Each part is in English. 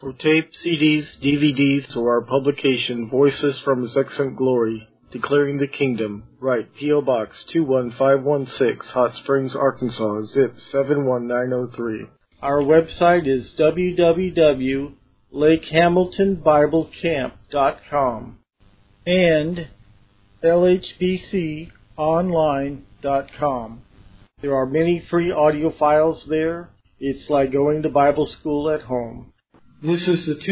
For tape, CDs, DVDs, or our publication, Voices from His Excellent Glory, Declaring the Kingdom, write P.O. Box 21516, Hot Springs, Arkansas, zip 71903. Our website is www.lakehamiltonbiblecamp.com and lhbconline.com. There are many free audio files there. It's like going to Bible school at home. This is the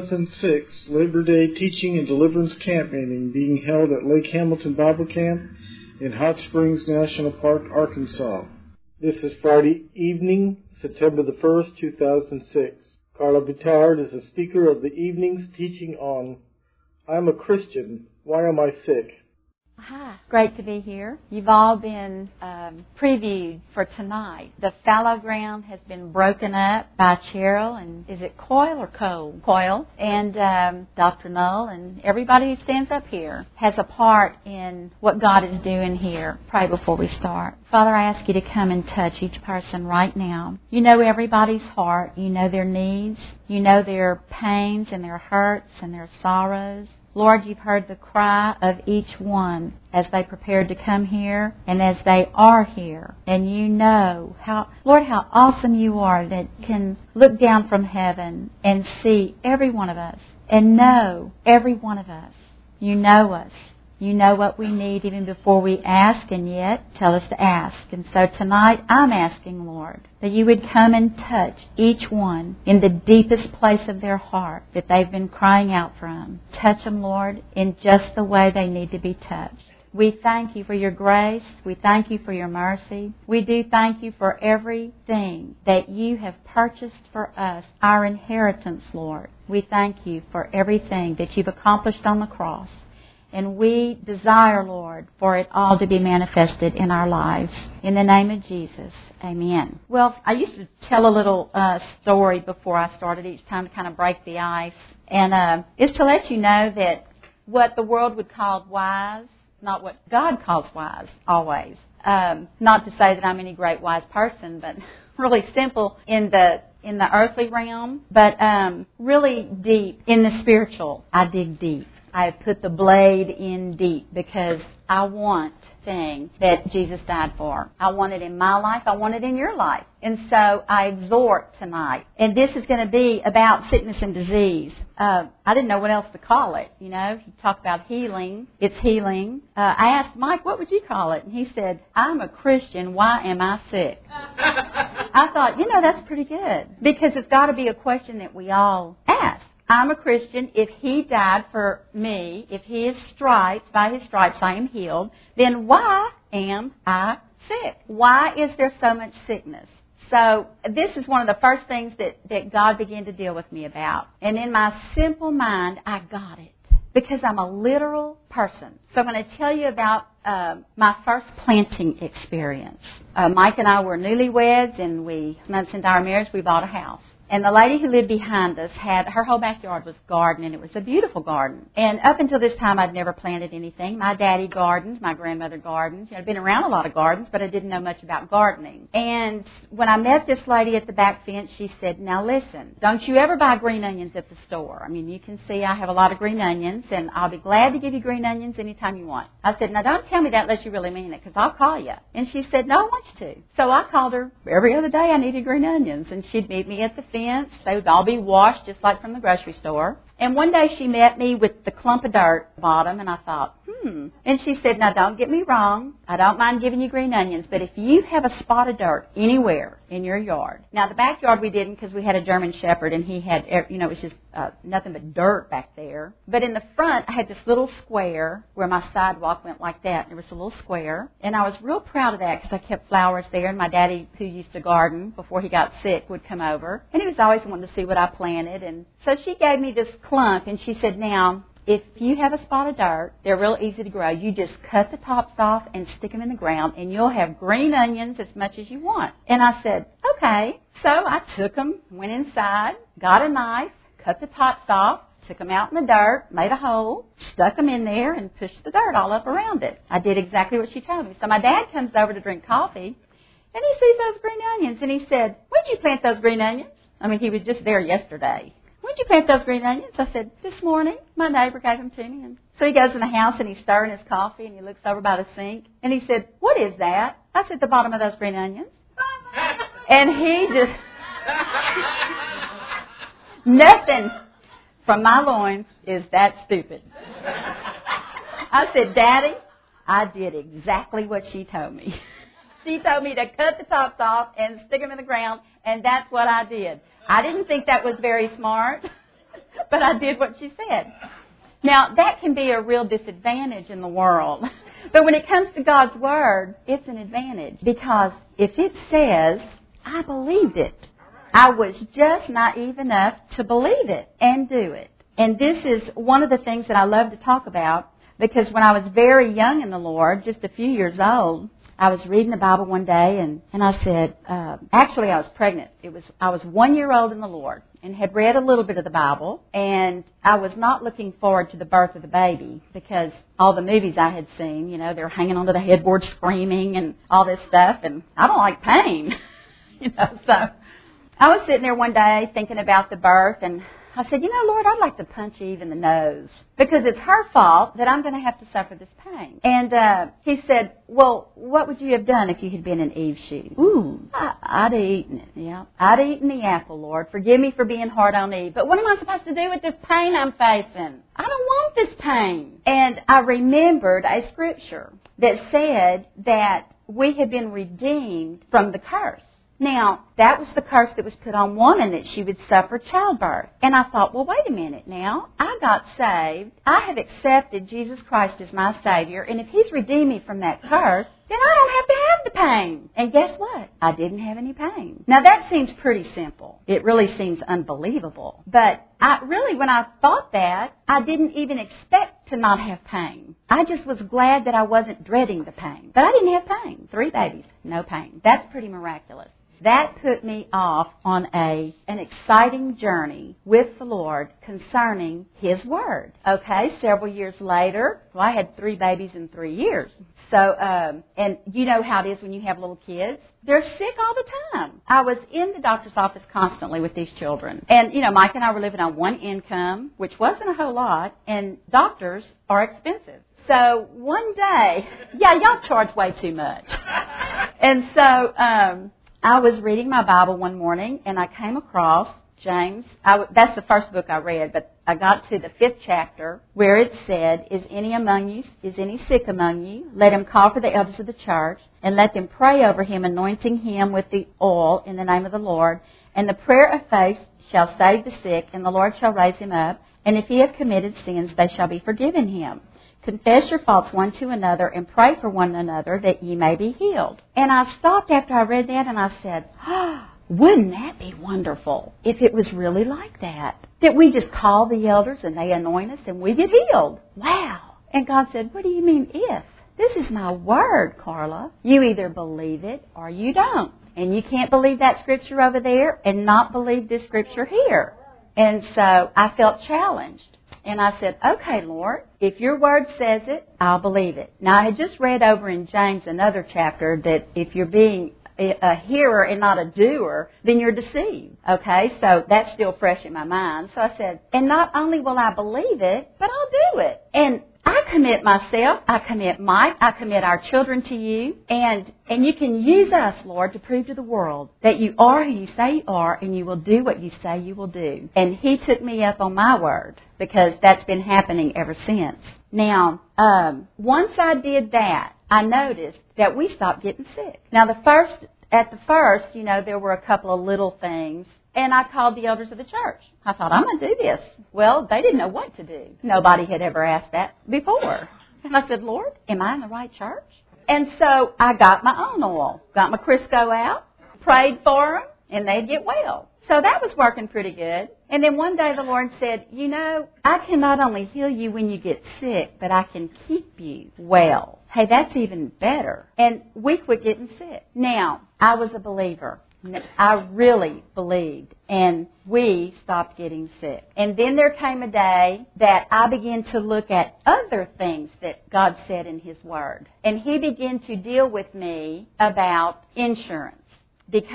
2006 Labor Day Teaching and Deliverance Camp meeting being held at Lake Hamilton Bible Camp in Hot Springs National Park, Arkansas. This is Friday evening, September the 1st, 2006. Carla Boutard is the speaker of the evening's teaching on I'm a Christian, Why Am I Sick? Hi, great to be here. You've all been previewed for tonight. The fallow ground has been broken up by Cheryl, and is it Coyle or Cole? Coyle, and Dr. Null, and everybody who stands up here has a part in what God is doing here. Pray before we start. Father, I ask you to come and touch each person right now. You know everybody's heart. You know their needs. You know their pains and their hurts and their sorrows. Lord, you've heard the cry of each one as they prepared to come here and as they are here. And you know, Lord, how awesome you are that can look down from heaven and see every one of us and know every one of us. You know us. You know what we need even before we ask, and yet tell us to ask. And so tonight I'm asking, Lord, that you would come and touch each one in the deepest place of their heart that they've been crying out from. Touch them, Lord, in just the way they need to be touched. We thank you for your grace. We thank you for your mercy. We do thank you for everything that you have purchased for us, our inheritance, Lord. We thank you for everything that you've accomplished on the cross. And we desire, Lord, for it all to be manifested in our lives. In the name of Jesus, amen. Well, I used to tell a little story before I started each time to kind of break the ice. And it's to let you know that what the world would call wise, not what God calls wise, always. Not to say that I'm any great wise person, but really simple in the earthly realm, but really deep in the spiritual. I dig deep. I put the blade in deep because I want thing that Jesus died for. I want it in my life. I want it in your life. And so I exhort tonight. And this is going to be about sickness and disease. I didn't know what else to call it. You know, you talk about healing. It's healing. I asked Mike, what would you call it? And he said, I'm a Christian. Why am I sick? I thought, that's pretty good. Because it's got to be a question that we all ask. I'm a Christian. If he died for me, if by his stripes I am healed, then why am I sick? Why is there so much sickness? So this is one of the first things that God began to deal with me about. And in my simple mind, I got it. Because I'm a literal person. So I'm going to tell you about my first planting experience. Mike and I were newlyweds, and months into our marriage, we bought a house. And the lady who lived behind us her whole backyard was garden, and it was a beautiful garden. And up until this time, I'd never planted anything. My daddy gardened, my grandmother gardened. I'd been around a lot of gardens, but I didn't know much about gardening. And when I met this lady at the back fence, she said, now listen, don't you ever buy green onions at the store. I mean, you can see I have a lot of green onions, and I'll be glad to give you green onions anytime you want. I said, now don't tell me that unless you really mean it, because I'll call you. And she said, no, I want you to. So I called her every other day I needed green onions, and she'd meet me at the fence. They would all be washed just like from the grocery store. And one day she met me with the clump of dirt at the bottom, and I thought, And she said, now don't get me wrong. I don't mind giving you green onions, but if you have a spot of dirt anywhere in your yard. Now, the backyard we didn't because we had a German Shepherd, and he had, it was just nothing but dirt back there. But in the front, I had this little square where my sidewalk went like that. There was a little square, and I was real proud of that because I kept flowers there, and my daddy, who used to garden before he got sick, would come over, and he was always wanting to see what I planted. And so she gave me this clump, and she said, now, if you have a spot of dirt, they're real easy to grow. You just cut the tops off and stick them in the ground, and you'll have green onions as much as you want. And I said, okay. So I took them, went inside, got a knife, cut the tops off, took them out in the dirt, made a hole, stuck them in there, and pushed the dirt all up around it. I did exactly what she told me. So my dad comes over to drink coffee, and he sees those green onions, and he said, when'd you plant those green onions? I mean, he was just there yesterday. When'd did you plant those green onions? I said, this morning. My neighbor gave them to me. And so he goes in the house and he's stirring his coffee and he looks over by the sink. And he said, what is that? I said, the bottom of those green onions. And he just, nothing from my loins is that stupid. I said, Daddy, I did exactly what she told me. She told me to cut the tops off and stick them in the ground, and that's what I did. I didn't think that was very smart, but I did what she said. Now, that can be a real disadvantage in the world. But when it comes to God's Word, it's an advantage. Because if it says, I believed it. I was just naive enough to believe it and do it. And this is one of the things that I love to talk about, because when I was very young in the Lord, just a few years old, I was reading the Bible one day, and I said, actually I was pregnant. I was 1 year old in the Lord and had read a little bit of the Bible, and I was not looking forward to the birth of the baby because all the movies I had seen, you know, they were hanging onto the headboard screaming and all this stuff, and I don't like pain, you know. So I was sitting there one day thinking about the birth, and I said, you know, Lord, I'd like to punch Eve in the nose because it's her fault that I'm going to have to suffer this pain. And he said, well, what would you have done if you had been in Eve's shoes? Ooh, I'd have eaten it, yeah. I'd have eaten the apple, Lord. Forgive me for being hard on Eve. But what am I supposed to do with this pain I'm facing? I don't want this pain. And I remembered a scripture that said that we had been redeemed from the curse. Now, that was the curse that was put on woman, that she would suffer childbirth. And I thought, well, wait a minute now. I got saved. I have accepted Jesus Christ as my Savior. And if He's redeemed me from that curse, then I don't have to have the pain. And guess what? I didn't have any pain. Now, that seems pretty simple. It really seems unbelievable. But when I thought that, I didn't even expect to not have pain. I just was glad that I wasn't dreading the pain. But I didn't have pain. 3 babies, no pain. That's pretty miraculous. That put me off on an exciting journey with the Lord concerning His Word. Okay, several years later, I had 3 babies in 3 years. So, and you know how it is when you have little kids. They're sick all the time. I was in the doctor's office constantly with these children. And, you know, Mike and I were living on one income, which wasn't a whole lot, and doctors are expensive. So one day, y'all charge way too much. And so, I was reading my Bible one morning, and I came across James. That's the first book I read, but I got to the 5th chapter where it said, is any sick among you? Let him call for the elders of the church, and let them pray over him, anointing him with the oil in the name of the Lord. And the prayer of faith shall save the sick, and the Lord shall raise him up. And if he have committed sins, they shall be forgiven him. Confess your faults one to another and pray for one another that ye may be healed. And I stopped after I read that and I said, wouldn't that be wonderful if it was really like that? That we just call the elders and they anoint us and we get healed. Wow. And God said, what do you mean if? This is my word, Carla. You either believe it or you don't. And you can't believe that scripture over there and not believe this scripture here. And so I felt challenged. And I said, okay, Lord, if your word says it, I'll believe it. Now, I had just read over in James another chapter that if you're being a hearer and not a doer, then you're deceived. Okay, so that's still fresh in my mind. So I said, and not only will I believe it, but I'll do it. And I commit myself, I commit Mike, I commit our children to you, and you can use us, Lord, to prove to the world that you are who you say you are, and you will do what you say you will do. And He took me up on my word, because that's been happening ever since. Now, once I did that, I noticed that we stopped getting sick. Now, at the first, you know, there were a couple of little things. And I called the elders of the church. I thought, I'm going to do this. Well, they didn't know what to do. Nobody had ever asked that before. And I said, Lord, am I in the right church? And so I got my own oil, got my Crisco out, prayed for them, and they'd get well. So that was working pretty good. And then one day the Lord said, you know, I can not only heal you when you get sick, but I can keep you well. Hey, that's even better. And we quit getting sick. Now, I was a believer. I really believed, and we stopped getting sick. And then there came a day that I began to look at other things that God said in His Word. And He began to deal with me about insurance, because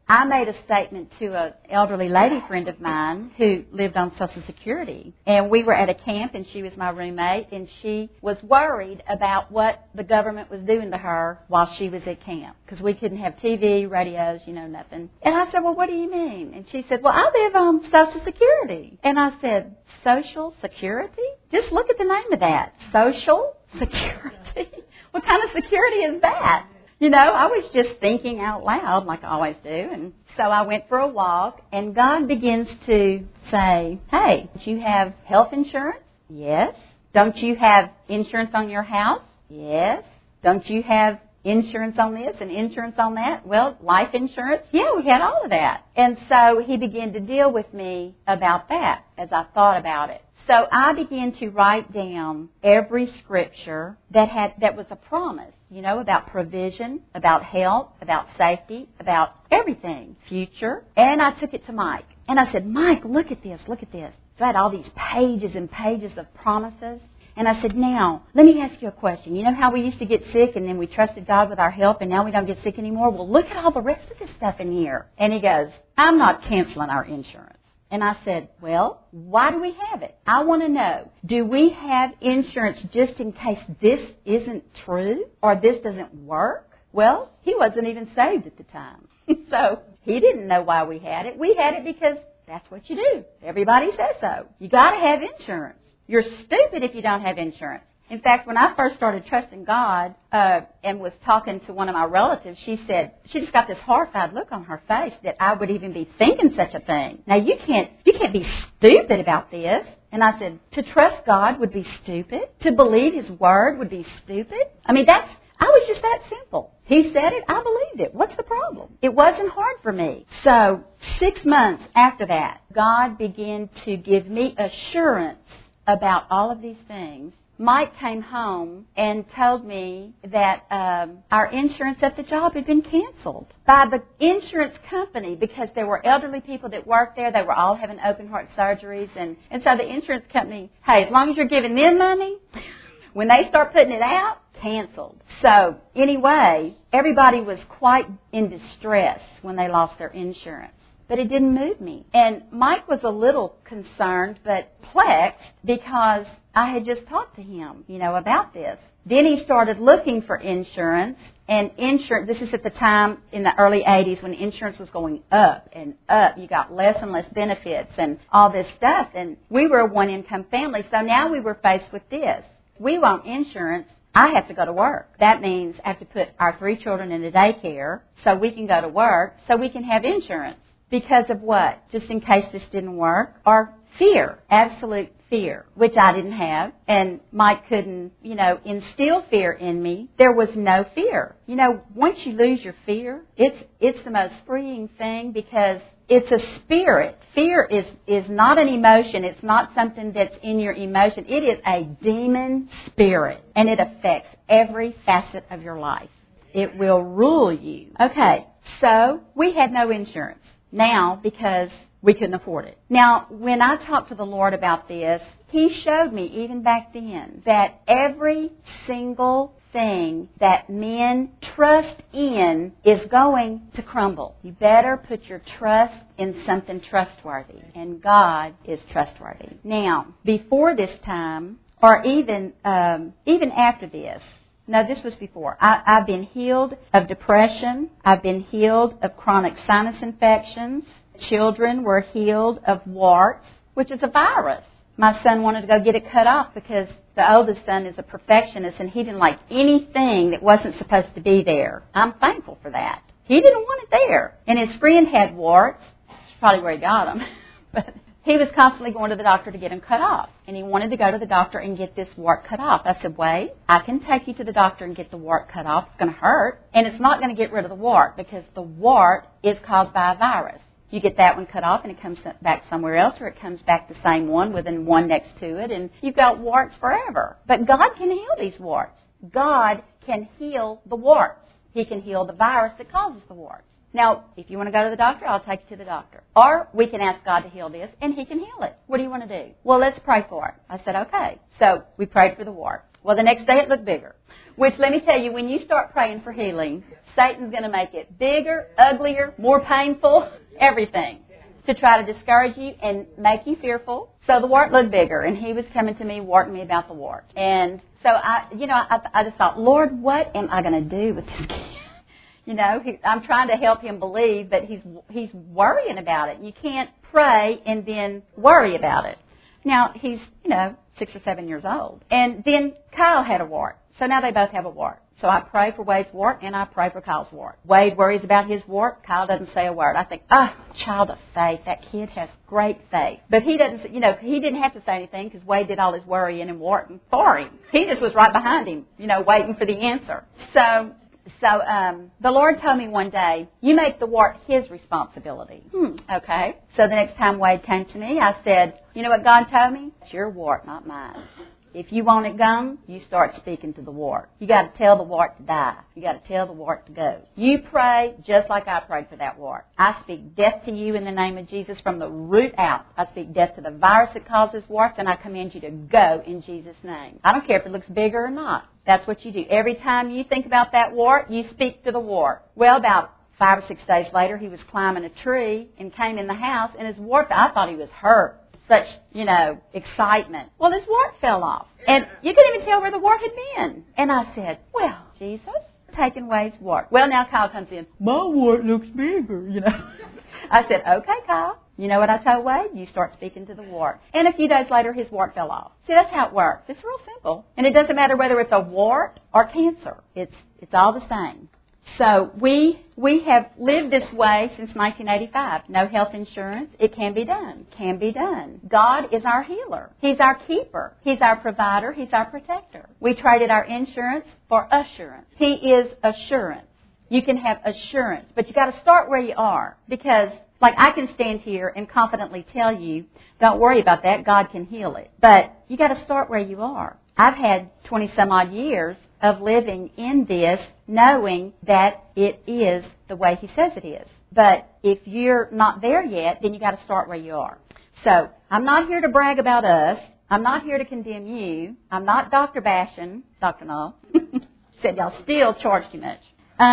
I made a statement to an elderly lady friend of mine who lived on Social Security. And we were at a camp, and she was my roommate, and she was worried about what the government was doing to her while she was at camp. Because we couldn't have TV, radios, nothing. And I said, well, what do you mean? And she said, well, I live on Social Security. And I said, Social Security? Just look at the name of that. Social Security? What kind of security is that? I was just thinking out loud like I always do. And so I went for a walk, and God begins to say, hey, do you have health insurance? Yes. Don't you have insurance on your house? Yes. Don't you have insurance on this and insurance on that? Well, life insurance? Yeah, we had all of that. And so he began to deal with me about that as I thought about it. So I began to write down every scripture that was a promise, about provision, about health, about safety, about everything, future. And I took it to Mike. And I said, Mike, look at this, look at this. So I had all these pages and pages of promises. And I said, now, let me ask you a question. You know how we used to get sick and then we trusted God with our health and now we don't get sick anymore? Well, look at all the rest of this stuff in here. And he goes, I'm not canceling our insurance. And I said, well, why do we have it? I want to know, do we have insurance just in case this isn't true or this doesn't work? Well, he wasn't even saved at the time. So he didn't know why we had it. We had it because that's what you do. Everybody says so. You got to have insurance. You're stupid if you don't have insurance. In fact, when I first started trusting God and was talking to one of my relatives, she said, she just got this horrified look on her face that I would even be thinking such a thing. Now, you can't be stupid about this. And I said, to trust God would be stupid. To believe His Word would be stupid. I was just that simple. He said it, I believed it. What's the problem? It wasn't hard for me. So 6 months after that, God began to give me assurance about all of these things. Mike came home and told me that our insurance at the job had been canceled by the insurance company because there were elderly people that worked there. They were all having open heart surgeries. And so the insurance company, hey, as long as you're giving them money, when they start putting it out, canceled. So anyway, everybody was quite in distress when they lost their insurance. But it didn't move me. And Mike was a little concerned but perplexed because I had just talked to him, about this. Then he started looking for insurance. And insurance, this is at the time in the early 80s when insurance was going up and up. You got less and less benefits and all this stuff. And we were a one-income family. So now we were faced with this. We want insurance. I have to go to work. That means I have to put our 3 children in a daycare so we can go to work so we can have insurance. Because of what? Just in case this didn't work? Or fear, absolute fear, which I didn't have. And Mike couldn't, instill fear in me. There was no fear. Once you lose your fear, it's the most freeing thing because it's a spirit. Fear is not an emotion. It's not something that's in your emotion. It is a demon spirit, and it affects every facet of your life. It will rule you. Okay, so we had no insurance. Now, because we couldn't afford it. Now, when I talked to the Lord about this, He showed me, even back then, that every single thing that men trust in is going to crumble. You better put your trust in something trustworthy, and God is trustworthy. Now, before this time, or even after this, no, this was before. I've been healed of depression. I've been healed of chronic sinus infections. Children were healed of warts, which is a virus. My son wanted to go get it cut off because the oldest son is a perfectionist and he didn't like anything that wasn't supposed to be there. I'm thankful for that. He didn't want it there. And his friend had warts. That's probably where he got them. But he was constantly going to the doctor to get them cut off. And he wanted to go to the doctor and get this wart cut off. I said, wait, I can take you to the doctor and get the wart cut off. It's going to hurt. And it's not going to get rid of the wart because the wart is caused by a virus. You get that one cut off and it comes back somewhere else, or it comes back the same one within one next to it, and you've got warts forever. But God can heal these warts. God can heal the warts. He can heal the virus that causes the warts. Now, if you want to go to the doctor, I'll take you to the doctor. Or we can ask God to heal this, and He can heal it. What do you want to do? Well, let's pray for it. I said, okay. So we prayed for the wart. Well, the next day it looked bigger. Which, let me tell you, when you start praying for healing, Satan's going to make it bigger, uglier, more painful, everything, to try to discourage you and make you fearful. So the wart looked bigger, and he was coming to me, warting me about the wart. And so I just thought, Lord, what am I going to do with this kid? I'm trying to help him believe, but he's worrying about it. You can't pray and then worry about it. Now, he's, 6 or 7 years old. And then Kyle had a wart. So now they both have a wart. So I pray for Wade's wart, and I pray for Kyle's wart. Wade worries about his wart. Kyle doesn't say a word. I think, child of faith. That kid has great faith. But he doesn't, he didn't have to say anything because Wade did all his worrying and warting for him. He just was right behind him, waiting for the answer. So the Lord told me one day, you make the wart his responsibility. Okay. So the next time Wade came to me, I said, you know what God told me? It's your wart, not mine. If you want it gone, you start speaking to the wart. You got to tell the wart to die. You got to tell the wart to go. You pray just like I prayed for that wart. I speak death to you in the name of Jesus from the root out. I speak death to the virus that causes warts, and I command you to go in Jesus' name. I don't care if it looks bigger or not. That's what you do. Every time you think about that wart, you speak to the wart. Well, about 5 or 6 days later, he was climbing a tree and came in the house, and his wart, I thought he was hurt. Such, excitement. Well, his wart fell off. And you couldn't even tell where the wart had been. And I said, well, Jesus, taking Wade's wart. Well, now Kyle comes in. My wart looks bigger, I said, okay, Kyle. You know what I told Wade? You start speaking to the wart. And a few days later, his wart fell off. See, that's how it works. It's real simple. And it doesn't matter whether it's a wart or cancer. It's all the same. So we have lived this way since 1985. No health insurance. It can be done. Can be done. God is our healer. He's our keeper. He's our provider. He's our protector. We traded our insurance for assurance. He is assurance. You can have assurance, but you got to start where you are, because like I can stand here and confidently tell you, don't worry about that. God can heal it. But you got to start where you are. I've had 20 some odd years of living in this, knowing that it is the way He says it is. But if you're not there yet, then you got to start where you are. So I'm not here to brag about us. I'm not here to condemn you. I'm not Dr. Bashing, Dr. Null. Said y'all still charge too much.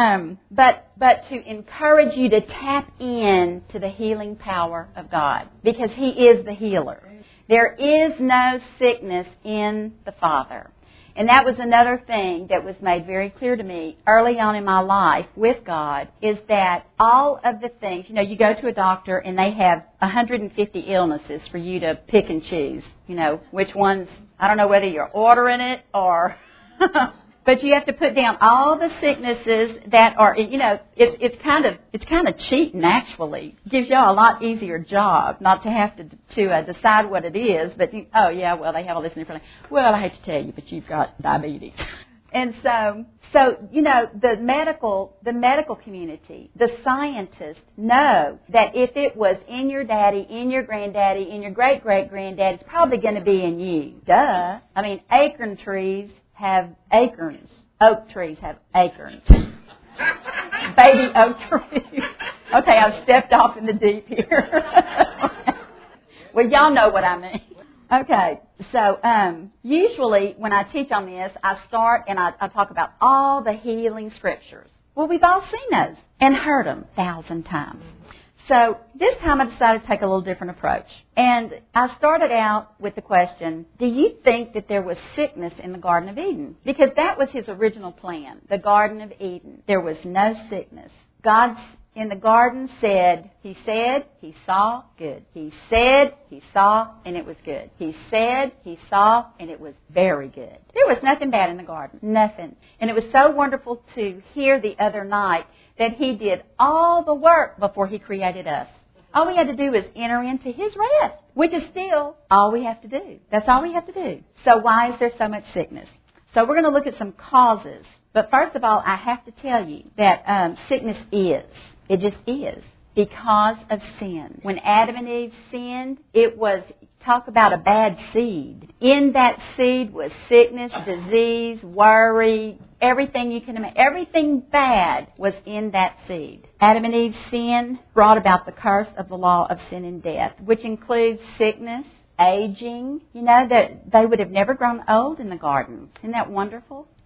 But to encourage you to tap in to the healing power of God, because He is the healer. There is no sickness in the Father. And that was another thing that was made very clear to me early on in my life with God, is that all of the things, you go to a doctor and they have 150 illnesses for you to pick and choose, which ones, I don't know whether you're ordering it or... But you have to put down all the sicknesses that are, it's kind of cheating actually. It gives you a lot easier job not to have to decide what it is. But they have all this in their front. Well, I hate to tell you, but you've got diabetes. And so the medical community, the scientists know that if it was in your daddy, in your granddaddy, in your great great granddaddy, it's probably going to be in you. Duh. I mean, acorn trees have acorns. Oak trees have acorns. Baby oak trees. Okay, I've stepped off in the deep here. Well, y'all know what I mean. Okay, so usually when I teach on this, I start and I talk about all the healing scriptures. Well, we've all seen those and heard them 1,000 times. So this time I decided to take a little different approach. And I started out with the question, do you think that there was sickness in the Garden of Eden? Because that was His original plan, the Garden of Eden. There was no sickness. God in the garden said, He saw, good. He said, He saw, and it was good. He said, He saw, and it was very good. There was nothing bad in the garden, nothing. And it was so wonderful to hear the other night that He did all the work before He created us. All we had to do was enter into His rest, which is still all we have to do. That's all we have to do. So why is there so much sickness? So we're going to look at some causes. But first of all, I have to tell you that sickness is. It just is. Because of sin. When Adam and Eve sinned, it was, talk about a bad seed. In that seed was sickness, disease, worry, everything you can imagine. Everything bad was in that seed. Adam and Eve's sin brought about the curse of the law of sin and death, which includes sickness, aging. That they would have never grown old in the garden. Isn't that wonderful?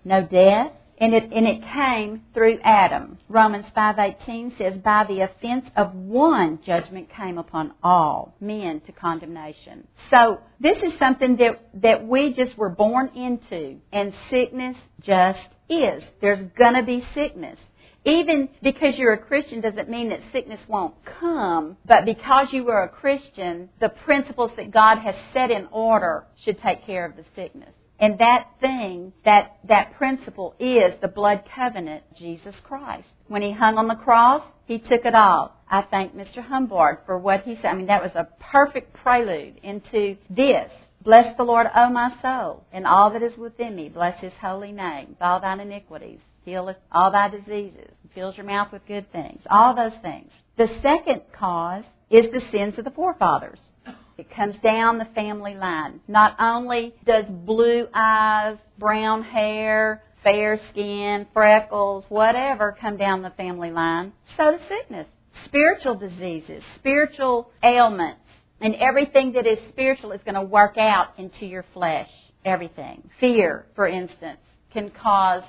no death. And it came through Adam. Romans 5:18 says, by the offense of one, judgment came upon all men to condemnation. So this is something that we just were born into. And sickness just is. There's going to be sickness. Even because you're a Christian doesn't mean that sickness won't come, but because you are a Christian, the principles that God has set in order should take care of the sickness. And that thing, that principle is the blood covenant, Jesus Christ. When He hung on the cross, He took it all. I thank Mr. Humbard for what he said. I mean, that was a perfect prelude into this. Bless the Lord, O my soul, and all that is within me. Bless His holy name. All thine iniquities. Healeth all thy diseases. Fills your mouth with good things. All those things. The second cause is the sins of the forefathers. It comes down the family line. Not only does blue eyes, brown hair, fair skin, freckles, whatever come down the family line, so does sickness. Spiritual diseases, spiritual ailments, and everything that is spiritual is going to work out into your flesh. Everything. Fear, for instance, can cause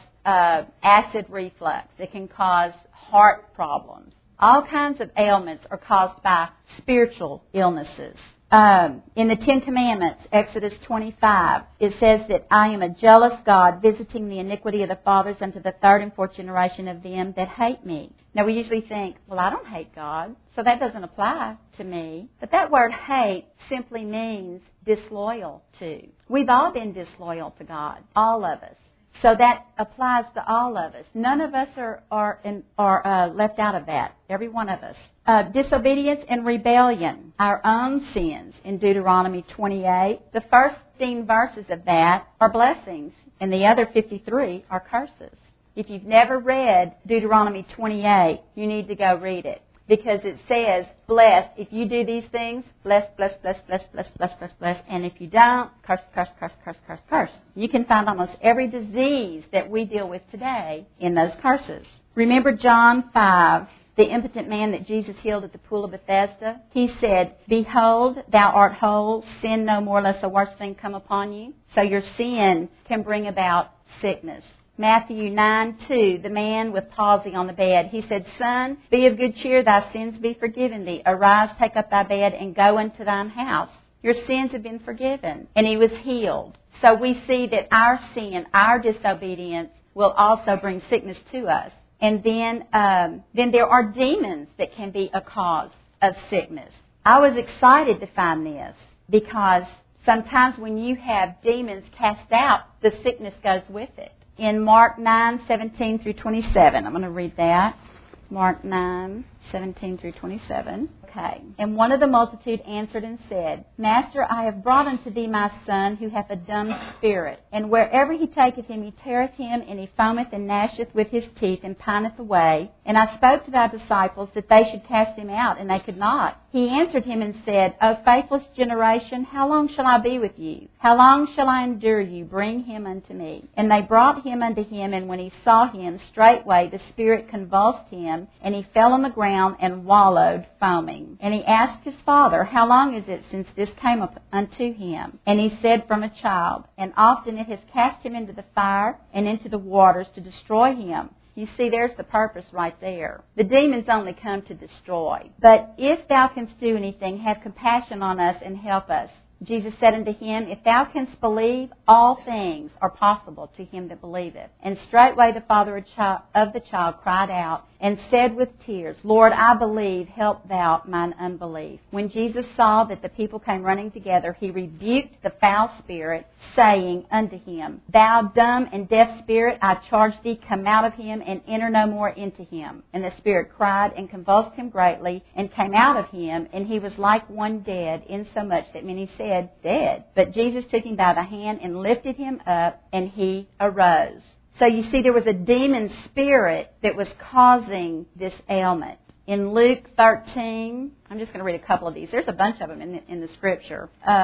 acid reflux. It can cause heart problems. All kinds of ailments are caused by spiritual illnesses. In the Ten Commandments, Exodus 25, it says that I am a jealous God, visiting the iniquity of the fathers unto the third and fourth generation of them that hate me. Now, we usually think, well, I don't hate God, so that doesn't apply to me. But that word hate simply means disloyal to. We've all been disloyal to God, all of us. So that applies to all of us. None of us are left out of that. Every one of us. Disobedience and rebellion, our own sins in Deuteronomy 28. The first 15 verses of that are blessings, and the other 53 are curses. If you've never read Deuteronomy 28, you need to go read it. Because it says, blessed, if you do these things, bless, bless, bless, bless, bless, bless, bless, bless. And if you don't, curse, curse, curse, curse, curse, curse. You can find almost every disease that we deal with today in those curses. Remember John 5, the impotent man that Jesus healed at the pool of Bethesda? He said, behold, thou art whole, sin no more, lest a worse thing come upon you. So your sin can bring about sickness. Matthew 9:2, the man with palsy on the bed. He said, Son, be of good cheer, thy sins be forgiven thee. Arise, take up thy bed, and go into thine house. Your sins have been forgiven. And he was healed. So we see that our sin, our disobedience, will also bring sickness to us. And then there are demons that can be a cause of sickness. I was excited to find this because sometimes when you have demons cast out, the sickness goes with it. In Mark 9:17 through 27. I'm going to read that. Mark 9:17 through 27. Okay. And one of the multitude answered and said, Master, I have brought unto thee my son, who hath a dumb spirit. And wherever he taketh him, he teareth him, and he foameth and gnasheth with his teeth, and pineth away. And I spoke to thy disciples that they should cast him out, and they could not. He answered him and said, O faithless generation, how long shall I be with you? How long shall I endure you? Bring him unto me. And they brought him unto him, and when he saw him, straightway the spirit convulsed him, and he fell on the ground and wallowed, foaming. And he asked his father, How long is it since this came up unto him? And he said, From a child. And often it has cast him into the fire and into the waters to destroy him. You see, there's the purpose right there. The demons only come to destroy. But if thou canst do anything, have compassion on us and help us. Jesus said unto him, If thou canst believe, all things are possible to him that believeth. And straightway the father of the child cried out, and said with tears, Lord, I believe, help thou mine unbelief. When Jesus saw that the people came running together, he rebuked the foul spirit, saying unto him, Thou dumb and deaf spirit, I charge thee, come out of him, and enter no more into him. And the spirit cried and convulsed him greatly, and came out of him, and he was like one dead, insomuch that many said, Dead. But Jesus took him by the hand and lifted him up, and he arose. So you see, there was a demon spirit that was causing this ailment. In Luke 13, I'm just going to read a couple of these. There's a bunch of them in the Scripture. 13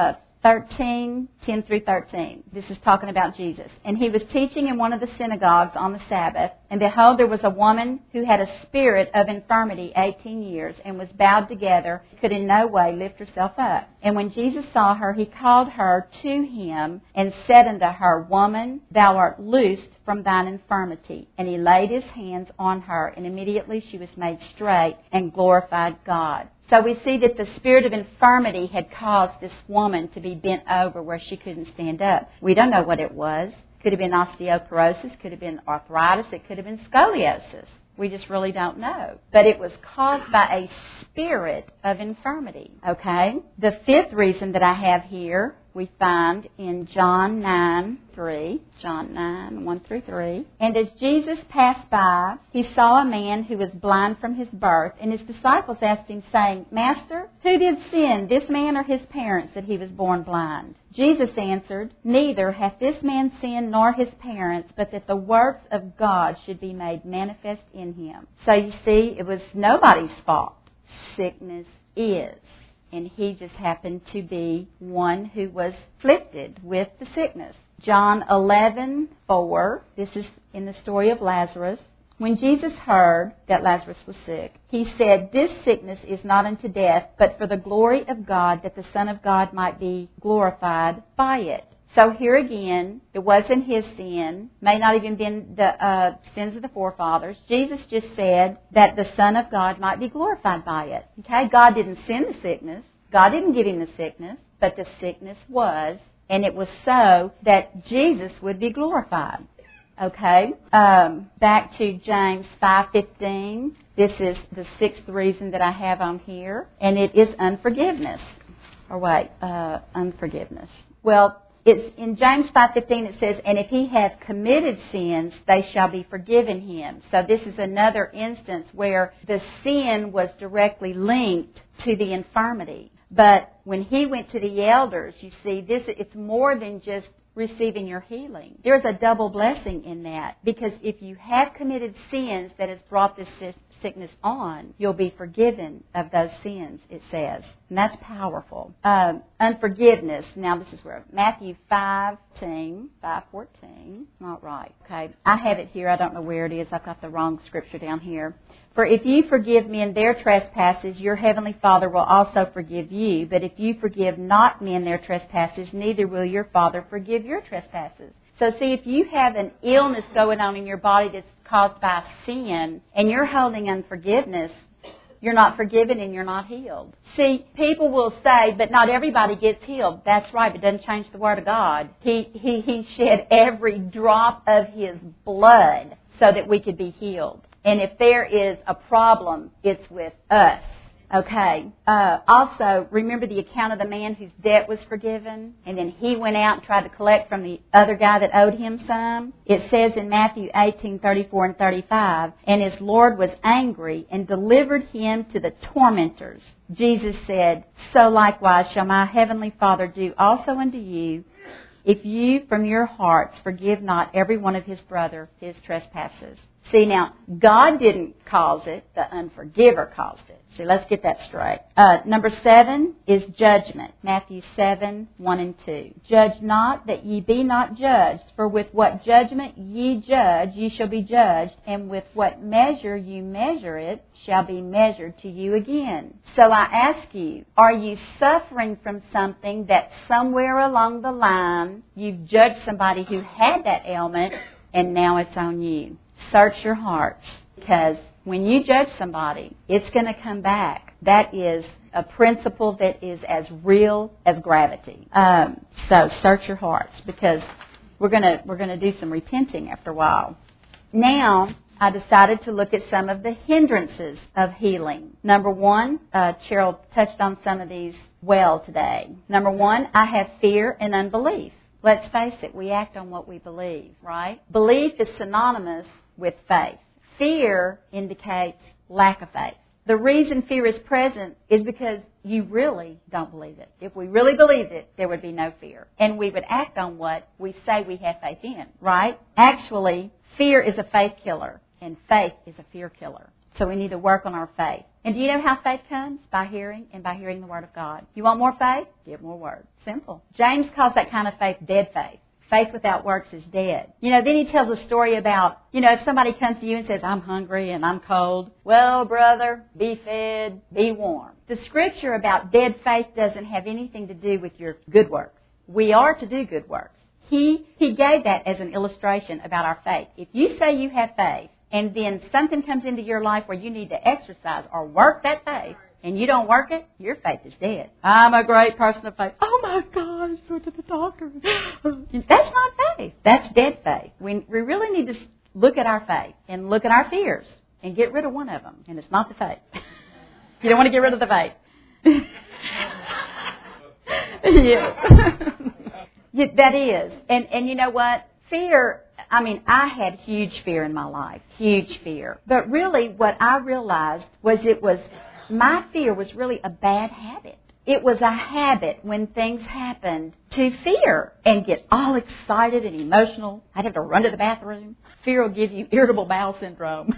10 through 13. This is talking about Jesus. And he was teaching in one of the synagogues on the Sabbath, and behold, there was a woman who had a spirit of infirmity 18 years, and was bowed together, could in no way lift herself up. And when Jesus saw her, he called her to him, and said unto her, Woman, thou art loosed from thine infirmity. And he laid his hands on her, and immediately she was made straight, and glorified God. So we see that the spirit of infirmity had caused this woman to be bent over where she couldn't stand up. We don't know what it was. Could have been osteoporosis, could have been arthritis, it could have been scoliosis. We just really don't know. But it was caused by a spirit of infirmity. Okay? The fifth reason that I have here, we find in John 9:3. John 9:1-3. And as Jesus passed by, he saw a man who was blind from his birth, and his disciples asked him, saying, Master, who did sin, this man or his parents, that he was born blind? Jesus answered, Neither hath this man sinned nor his parents, but that the works of God should be made manifest in him. So you see, it was nobody's fault. Sickness is. And he just happened to be one who was afflicted with the sickness. John 11:4. This is in the story of Lazarus. When Jesus heard that Lazarus was sick, he said, This sickness is not unto death, but for the glory of God, that the Son of God might be glorified by it. So here again, it wasn't his sin, may not even been the sins of the forefathers. Jesus just said that the Son of God might be glorified by it. Okay, God didn't send the sickness. God didn't give him the sickness, but the sickness was, and it was so that Jesus would be glorified. Okay, back to James 5:15. This is the sixth reason that I have on here, and it is unforgiveness. Unforgiveness. Well, it's in James 5:15 it says, And if he hath committed sins, they shall be forgiven him. So this is another instance where the sin was directly linked to the infirmity. But when he went to the elders, you see, it's more than just receiving your healing. There's a double blessing in that, because if you have committed sins that has brought this sickness on, you'll be forgiven of those sins, it says. And that's powerful. Unforgiveness. Now this is where Matthew 5:14. Not right. Okay. I have it here. I don't know where it is. I've got the wrong scripture down here. For if you forgive men their trespasses, your heavenly Father will also forgive you. But if you forgive not men their trespasses, neither will your Father forgive your trespasses. So see, if you have an illness going on in your body that's caused by sin, and you're holding unforgiveness, you're not forgiven and you're not healed. See, people will say, but not everybody gets healed. That's right, but it doesn't change the Word of God. He shed every drop of His blood so that we could be healed. And if there is a problem, it's with us. Okay. Also, remember the account of the man whose debt was forgiven, and then he went out and tried to collect from the other guy that owed him some? It says in Matthew 18:34-35, And his Lord was angry and delivered him to the tormentors. Jesus said, So likewise shall my heavenly Father do also unto you, if you from your hearts forgive not every one of his brother his trespasses. See, now, God didn't cause it. The unforgiver caused it. See, let's get that straight. Number 7 is judgment. Matthew 7:1-2. Judge not that ye be not judged, for with what judgment ye judge, ye shall be judged, and with what measure you measure it, shall be measured to you again. So I ask you, are you suffering from something that somewhere along the line you've judged somebody who had that ailment, and now it's on you? Search your hearts, because when you judge somebody, it's going to come back. That is a principle that is as real as gravity. So search your hearts, because we're going to do some repenting after a while. Now, I decided to look at some of the hindrances of healing. Number 1, Cheryl touched on some of these well today. Number 1, I have fear and unbelief. Let's face it, we act on what we believe, right? Belief is synonymous with faith. Fear indicates lack of faith. The reason fear is present is because you really don't believe it. If we really believed it, there would be no fear. And we would act on what we say we have faith in, right? Actually, fear is a faith killer, and faith is a fear killer. So we need to work on our faith. And do you know how faith comes? By hearing, and by hearing the Word of God. You want more faith? Give more Word. Simple. James calls that kind of faith dead faith. Faith without works is dead. Then he tells a story about, if somebody comes to you and says, I'm hungry and I'm cold. Well, brother, be fed, be warm. The scripture about dead faith doesn't have anything to do with your good works. We are to do good works. He gave that as an illustration about our faith. If you say you have faith, and then something comes into your life where you need to exercise or work that faith, and you don't work it, your faith is dead. I'm a great person of faith. Oh my God, let's go to the doctor. That's not faith. That's dead faith. We really need to look at our faith and look at our fears and get rid of one of them. And it's not the faith. You don't want to get rid of the faith. Yeah, that is. And you know what? Fear, I had huge fear in my life. Huge fear. But really what I realized was my fear was really a bad habit. It was a habit when things happened to fear and get all excited and emotional. I'd have to run to the bathroom. Fear will give you irritable bowel syndrome.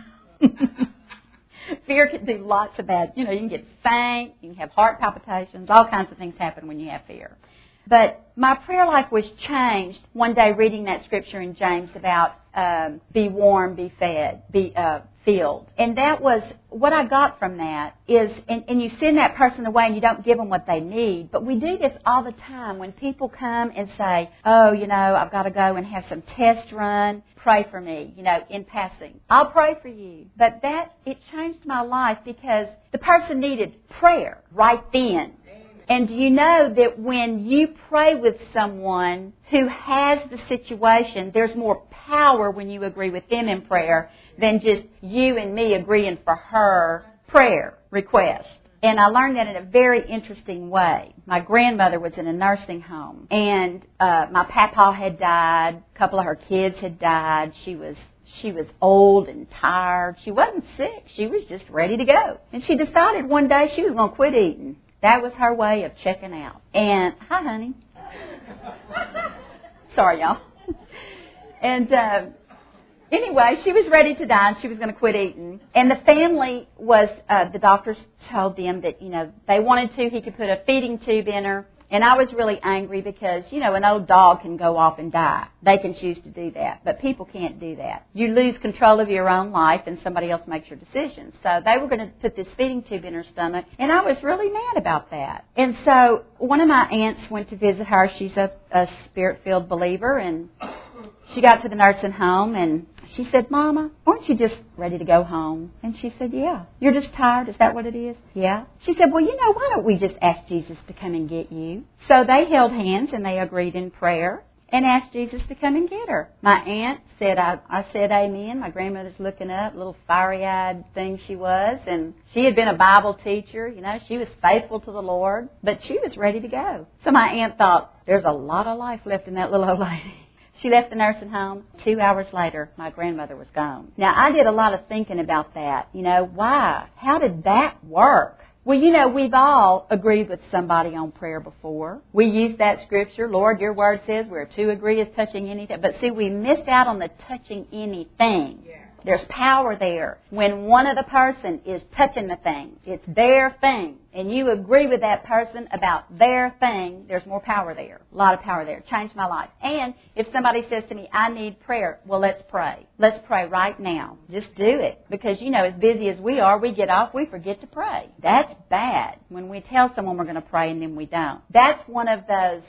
Fear can do lots of bad. You can get faint, you can have heart palpitations, all kinds of things happen when you have fear. But my prayer life was changed one day reading that scripture in James about be warm, be fed, be filled. And that was, what I got from that is, and you send that person away and you don't give them what they need. But we do this all the time when people come and say, oh, I've got to go and have some test run. Pray for me, in passing. I'll pray for you. But it changed my life because the person needed prayer right then. And do you know that when you pray with someone who has the situation, there's more power when you agree with them in prayer than just you and me agreeing for her prayer request. And I learned that in a very interesting way. My grandmother was in a nursing home, and my papa had died. A couple of her kids had died. She was old and tired. She wasn't sick. She was just ready to go. And she decided one day she was going to quit eating. That was her way of checking out. And, hi, honey. Sorry, y'all. And anyway, she was ready to die, and she was going to quit eating. And the family was, the doctors told them that, they wanted to. He could put a feeding tube in her. And I was really angry because, an old dog can go off and die. They can choose to do that. But people can't do that. You lose control of your own life and somebody else makes your decisions. So they were going to put this feeding tube in her stomach. And I was really mad about that. And so one of my aunts went to visit her. She's a spirit-filled believer. And she got to the nursing home and she said, Mama, aren't you just ready to go home? And she said, yeah. You're just tired? Is that what it is? Yeah. She said, well, why don't we just ask Jesus to come and get you? So they held hands and they agreed in prayer and asked Jesus to come and get her. My aunt said, I said amen. My grandmother's looking up, little fiery-eyed thing she was. And she had been a Bible teacher. She was faithful to the Lord. But she was ready to go. So my aunt thought, there's a lot of life left in that little old lady. She left the nursing home. 2 hours later, my grandmother was gone. Now, I did a lot of thinking about that. Why? How did that work? Well, we've all agreed with somebody on prayer before. We use that scripture, Lord, your word says we're to agree as touching anything. But see, we missed out on the touching anything. Yeah. There's power there. When one of the person is touching the thing, it's their thing, and you agree with that person about their thing, there's more power there. A lot of power there. Changed my life. And if somebody says to me, I need prayer, well, let's pray. Let's pray right now. Just do it. Because, as busy as we are, we get off, we forget to pray. That's bad when we tell someone we're going to pray and then we don't. That's one of those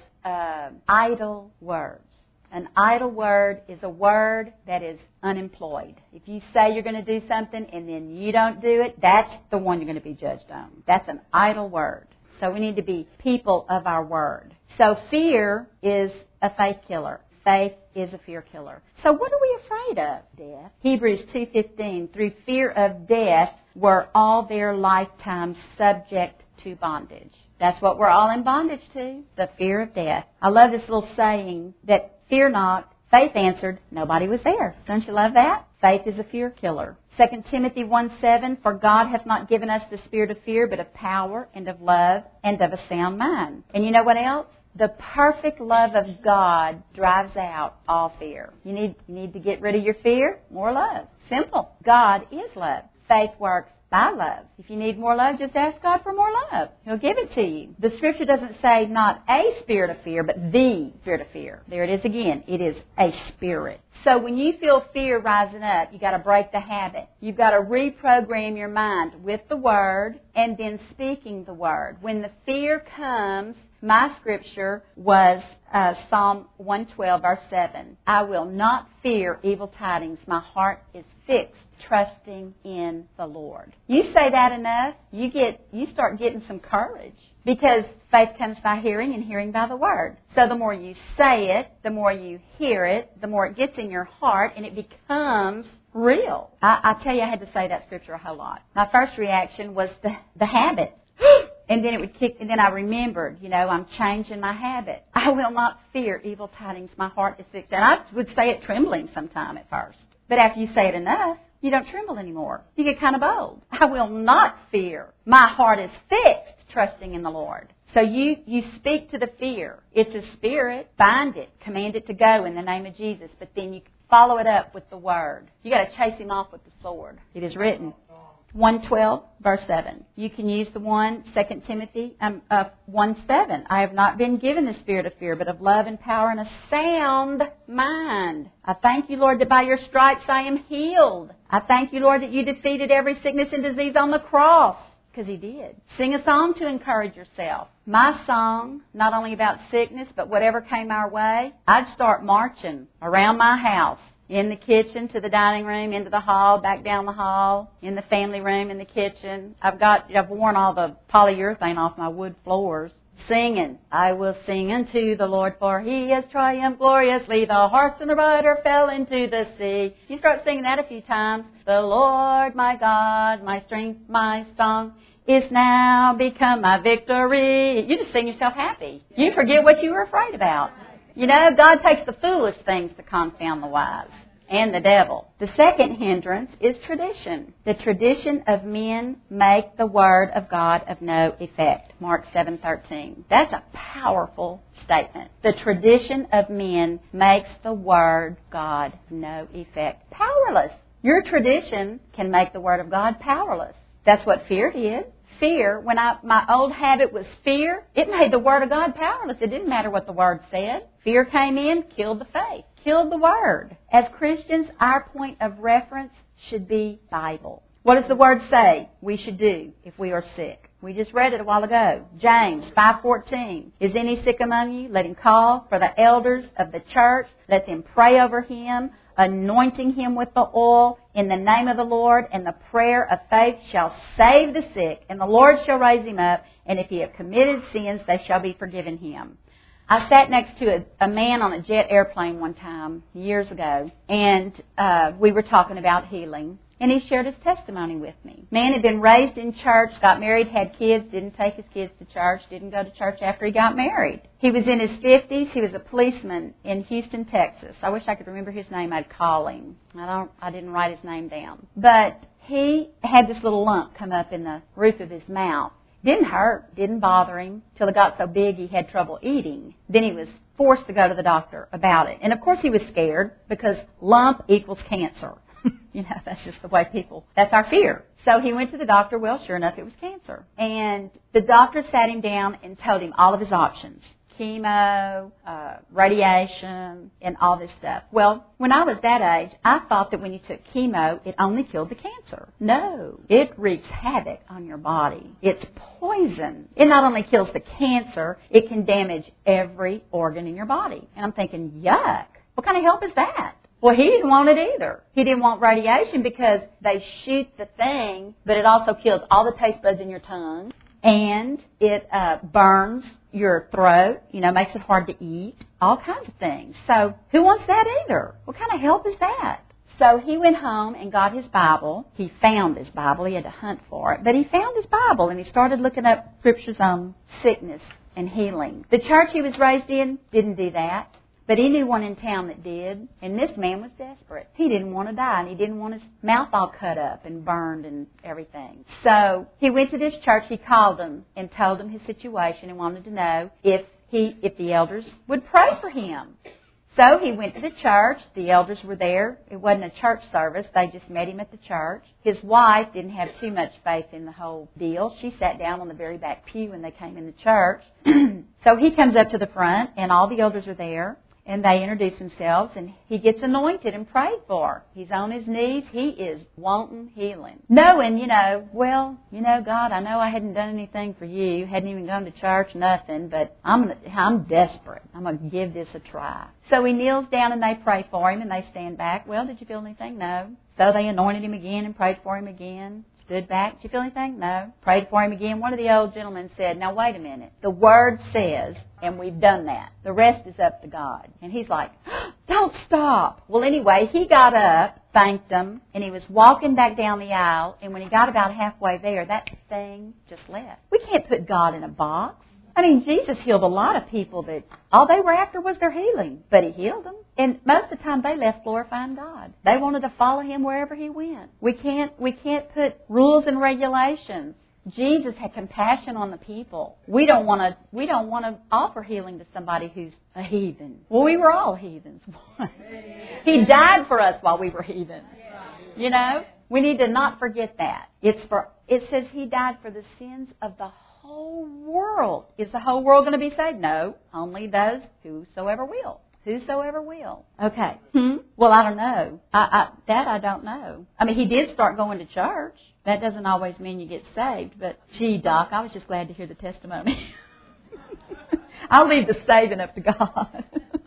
idle words. An idle word is a word that is unemployed. If you say you're going to do something and then you don't do it, that's the one you're going to be judged on. That's an idle word. So we need to be people of our word. So fear is a faith killer. Faith is a fear killer. So what are we afraid of? Death. Hebrews 2:15, through fear of death were all their lifetime subject to bondage. That's what we're all in bondage to, the fear of death. I love this little saying that fear not, faith answered, nobody was there. Don't you love that? Faith is a fear killer. 2 Timothy 1:7, for God hath not given us the spirit of fear, but of power and of love and of a sound mind. And you know what else? The perfect love of God drives out all fear. You need to get rid of your fear, more love. Simple. God is love. Faith works by love. If you need more love, just ask God for more love. He'll give it to you. The Scripture doesn't say not a spirit of fear, but the spirit of fear. There it is again. It is a spirit. So when you feel fear rising up, you've got to break the habit. You've got to reprogram your mind with the Word and then speaking the Word. When the fear comes, my scripture was Psalm 112, verse 7. I will not fear evil tidings. My heart is fixed, trusting in the Lord. You say that enough, you start getting some courage, because faith comes by hearing and hearing by the Word. So the more you say it, the more you hear it, the more it gets in your heart, and it becomes real. I tell you, I had to say that scripture a whole lot. My first reaction was the habit. And then it would kick, and then I remembered, I'm changing my habit. I will not fear evil tidings. My heart is fixed. And I would say it trembling sometime at first. But after you say it enough, you don't tremble anymore. You get kind of bold. I will not fear. My heart is fixed, trusting in the Lord. So you speak to the fear. It's a spirit. Bind it. Command it to go in the name of Jesus. But then you follow it up with the Word. You got to chase him off with the sword. It is written. 1:12, verse 7. You can use the one, 2 Timothy 1:7. I have not been given the spirit of fear, but of love and power and a sound mind. I thank you, Lord, that by your stripes I am healed. I thank you, Lord, that you defeated every sickness and disease on the cross. Because he did. Sing a song to encourage yourself. My song, not only about sickness, but whatever came our way, I'd start marching around my house. In the kitchen, to the dining room, into the hall, back down the hall, in the family room, in the kitchen. I've worn all the polyurethane off my wood floors. Singing, I will sing unto the Lord, for he has triumphed gloriously. The horse and the rider fell into the sea. You start singing that a few times. The Lord, my God, my strength, my song, is now become my victory. You just sing yourself happy. You forget what you were afraid about. God takes the foolish things to confound the wise and the devil. The second hindrance is tradition. The tradition of men make the Word of God of no effect. Mark 7:13. That's a powerful statement. The tradition of men makes the Word of God of no effect. Powerless. Your tradition can make the Word of God powerless. That's what fear did. Fear, when my old habit was fear, it made the Word of God powerless. It didn't matter what the Word said. Fear came in, killed the faith, killed the Word. As Christians, our point of reference should be Bible. What does the Word say we should do if we are sick? We just read it a while ago. James 5:14. Is any sick among you? Let him call for the elders of the church. Let them pray over him, anointing him with the oil in the name of the Lord, and the prayer of faith shall save the sick, and the Lord shall raise him up, and if he have committed sins, they shall be forgiven him. I sat next to a man on a jet airplane one time, years ago, and we were talking about healing. And he shared his testimony with me. Man had been raised in church, got married, had kids, didn't take his kids to church, didn't go to church after he got married. He was in his 50s. He was a policeman in Houston, Texas. I wish I could remember his name. I'd call him. I didn't write his name down. But he had this little lump come up in the roof of his mouth. Didn't hurt, didn't bother him, till it got so big he had trouble eating. Then he was forced to go to the doctor about it. And of course he was scared, because lump equals cancer. That's just the way that's our fear. So he went to the doctor. Well, sure enough, it was cancer. And the doctor sat him down and told him all of his options. Chemo, radiation, and all this stuff. Well, when I was that age, I thought that when you took chemo, it only killed the cancer. No, it wreaks havoc on your body. It's poison. It not only kills the cancer, it can damage every organ in your body. And I'm thinking, yuck, what kind of help is that? Well, he didn't want it either. He didn't want radiation because they shoot the thing, but it also kills all the taste buds in your tongue, and it burns your throat, makes it hard to eat, all kinds of things. So who wants that either? What kind of help is that? So he went home and got his Bible. He found his Bible. He had to hunt for it. But he found his Bible, and he started looking up scriptures on sickness and healing. The church he was raised in didn't do that. But he knew one in town that did, and this man was desperate. He didn't want to die, and he didn't want his mouth all cut up and burned and everything. So he went to this church. He called them and told them his situation and wanted to know if the elders would pray for him. So he went to the church. The elders were there. It wasn't a church service. They just met him at the church. His wife didn't have too much faith in the whole deal. She sat down on the very back pew when they came in the church. So he comes up to the front, and all the elders are there. And they introduce themselves, and he gets anointed and prayed for. He's on his knees. He is wanting healing. Knowing, God, I know I hadn't done anything for you. Hadn't even gone to church, nothing. But I'm desperate. I'm going to give this a try. So he kneels down, and they pray for him, and they stand back. Well, did you feel anything? No. So they anointed him again and prayed for him again. Stood back. Did you feel anything? No. Prayed for him again. One of the old gentlemen said, now wait a minute. The Word says, and we've done that. The rest is up to God. And he's like, don't stop. Well, anyway, he got up, thanked them, and he was walking back down the aisle. And when he got about halfway there, that thing just left. We can't put God in a box. I mean, Jesus healed a lot of people that all they were after was their healing. But he healed them. And most of the time they left glorifying God. They wanted to follow him wherever he went. We can't put rules and regulations. Jesus had compassion on the people. We don't want to offer healing to somebody who's a heathen. Well, we were all heathens. He died for us while we were heathens. You know, we need to not forget that. It says he died for the sins of the whole world. Is the whole world going to be saved? No, only those whosoever will. Whosoever will. Okay. Well, I don't know. I don't know. I mean, he did start going to church. That doesn't always mean you get saved. But, gee, Doc, I was just glad to hear the testimony. I'll leave the saving up to God.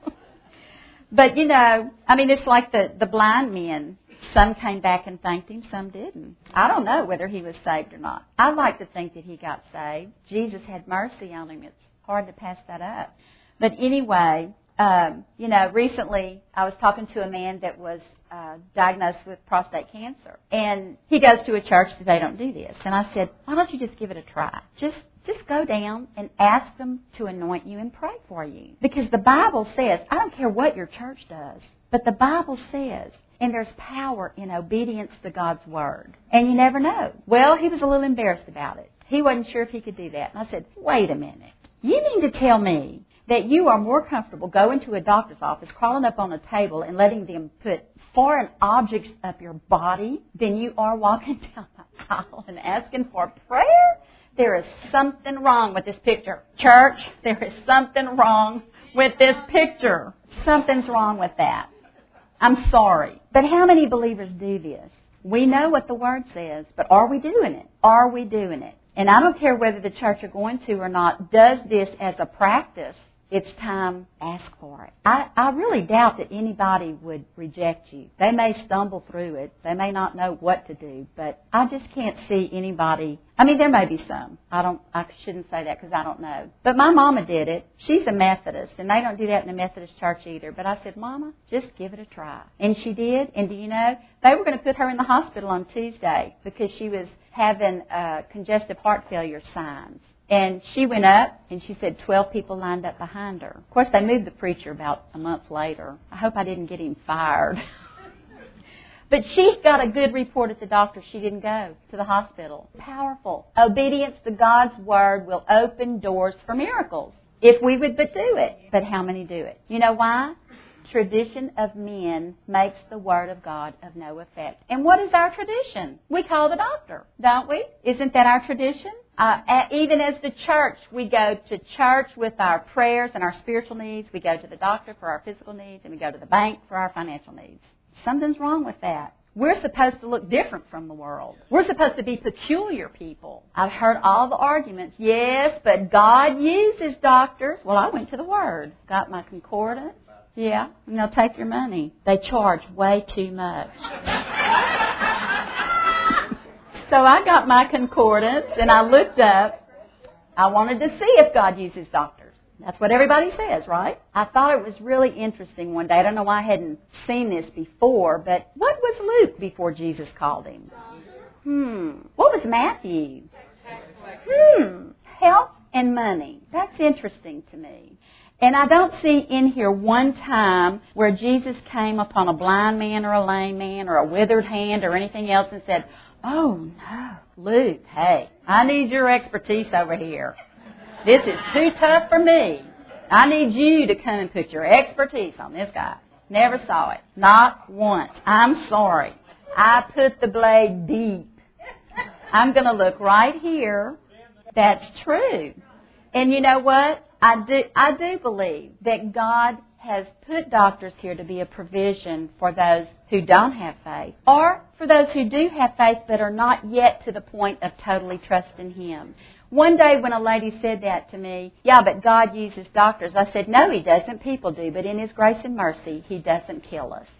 But, it's like the blind men. Some came back and thanked him, some didn't. I don't know whether he was saved or not. I'd like to think that he got saved. Jesus had mercy on him. It's hard to pass that up. But anyway, recently I was talking to a man that was diagnosed with prostate cancer. And he goes to a church that they don't do this. And I said, why don't you just give it a try? Just go down and ask them to anoint you and pray for you. Because the Bible says, I don't care what your church does, but the Bible says, and there's power in obedience to God's Word. And you never know. Well, he was a little embarrassed about it. He wasn't sure if he could do that. And I said, wait a minute. You mean to tell me that you are more comfortable going to a doctor's office, crawling up on a table, and letting them put foreign objects up your body than you are walking down the aisle and asking for prayer? There is something wrong with this picture. Church, there is something wrong with this picture. Something's wrong with that. I'm sorry. But how many believers do this? We know what the Word says, but are we doing it? Are we doing it? And I don't care whether the church you're going to or not does this as a practice. It's time, ask for it. I really doubt that anybody would reject you. They may stumble through it. They may not know what to do. But I just can't see anybody. I mean, there may be some. I shouldn't say that because I don't know. But my mama did it. She's a Methodist, and they don't do that in the Methodist church either. But I said, Mama, just give it a try. And she did. And do you know, they were going to put her in the hospital on Tuesday because she was having congestive heart failure signs. And she went up, and she said 12 people lined up behind her. Of course, they moved the preacher about a month later. I hope I didn't get him fired. But she got a good report at the doctor. She didn't go to the hospital. Powerful. Obedience to God's Word will open doors for miracles if we would but do it. But how many do it? You know why? Tradition of men makes the Word of God of no effect. And what is our tradition? We call the doctor, don't we? Isn't that our tradition? Even as the church, we go to church with our prayers and our spiritual needs. We go to the doctor for our physical needs, and we go to the bank for our financial needs. Something's wrong with that. We're supposed to look different from the world. We're supposed to be peculiar people. I've heard all the arguments. Yes, but God uses doctors. Well, I went to the Word. Got my concordance. Yeah, and they'll take your money. They charge way too much. So I got my concordance, and I looked up. I wanted to see if God uses doctors. That's what everybody says, right? I thought it was really interesting one day. I don't know why I hadn't seen this before, but what was Luke before Jesus called him? What was Matthew? Health and money. That's interesting to me. And I don't see in here one time where Jesus came upon a blind man or a lame man or a withered hand or anything else and said, oh, no, Luke, hey, I need your expertise over here. This is too tough for me. I need you to come and put your expertise on this guy. Never saw it. Not once. I'm sorry. I put the blade deep. I'm going to look right here. That's true. And you know what? I do believe that God has put doctors here to be a provision for those who don't have faith, or for those who do have faith but are not yet to the point of totally trusting Him. One day when a lady said that to me, yeah, but God uses doctors, I said, no, He doesn't. People do, but in His grace and mercy, He doesn't kill us.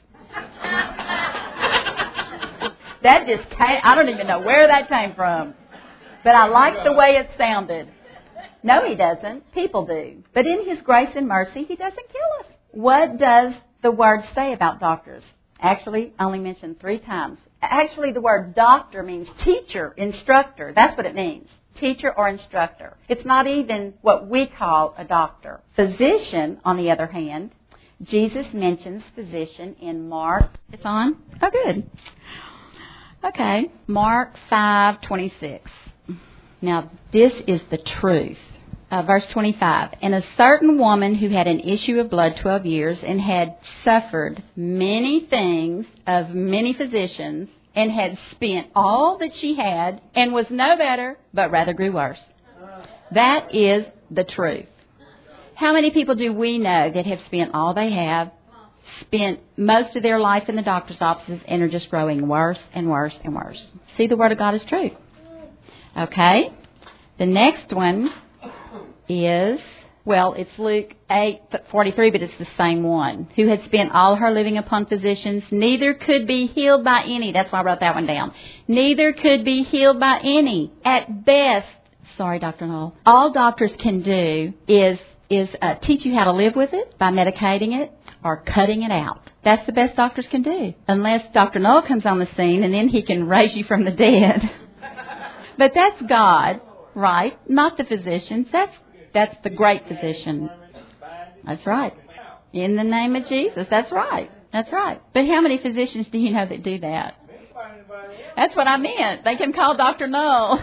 That just came, I don't even know where that came from, but I like the way it sounded. No, He doesn't. People do. But in His grace and mercy, He doesn't kill us. What does the Word say about doctors? Actually, only mentioned 3 times. Actually, the word doctor means teacher, instructor. That's what it means. Teacher or instructor. It's not even what we call a doctor. Physician, on the other hand, Jesus mentions physician in Mark. It's on? Oh, good. Okay. Mark 5:26. Now, this is the truth. Verse 25. And a certain woman who had an issue of blood 12 years and had suffered many things of many physicians and had spent all that she had and was no better, but rather grew worse. That is the truth. How many people do we know that have spent all they have, spent most of their life in the doctor's offices, and are just growing worse and worse and worse? See, the Word of God is true. Okay? The next one is, well, it's Luke 8:43, but it's the same one. Who had spent all her living upon physicians, neither could be healed by any. That's why I wrote that one down. Neither could be healed by any. At best, sorry, Dr. Knoll, all doctors can do is teach you how to live with it by medicating it or cutting it out. That's the best doctors can do. Unless Dr. Knoll comes on the scene and then he can raise you from the dead. But that's God, right? Not the physicians. That's the great physician. That's right. In the name of Jesus. That's right. That's right. But how many physicians do you know that do that? That's what I meant. They can call Dr. Knoll.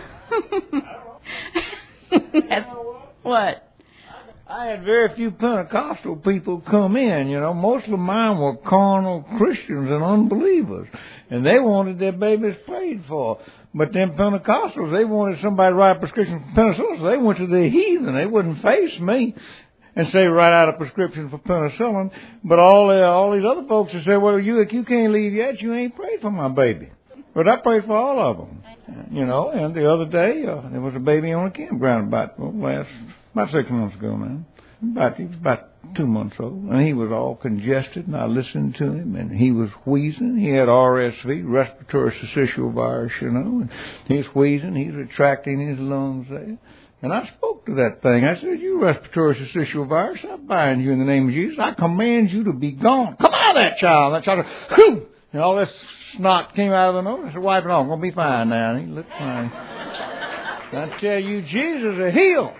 What? I had very few Pentecostal people come in, Most of mine were carnal Christians and unbelievers. And they wanted their babies prayed for. But them Pentecostals, they wanted somebody to write a prescription for penicillin, so they went to the heathen. They wouldn't face me and say, write out a prescription for penicillin. But all these other folks that said, well, if you can't leave yet, you ain't prayed for my baby. But I prayed for all of them, And the other day, there was a baby on a campground about 6 months ago now. He was about 2 months old, and he was all congested, and I listened to him, and he was wheezing. He had RSV, respiratory syncytial virus, and he's wheezing. He's retracting his lungs there. And I spoke to that thing. I said, you respiratory syncytial virus, I bind you in the name of Jesus. I command you to be gone. Come out of that child. And that child, whew, and all this snot came out of the nose. I said, wipe it off. I'm going to be fine now. And he looked fine. I tell you, Jesus will heal.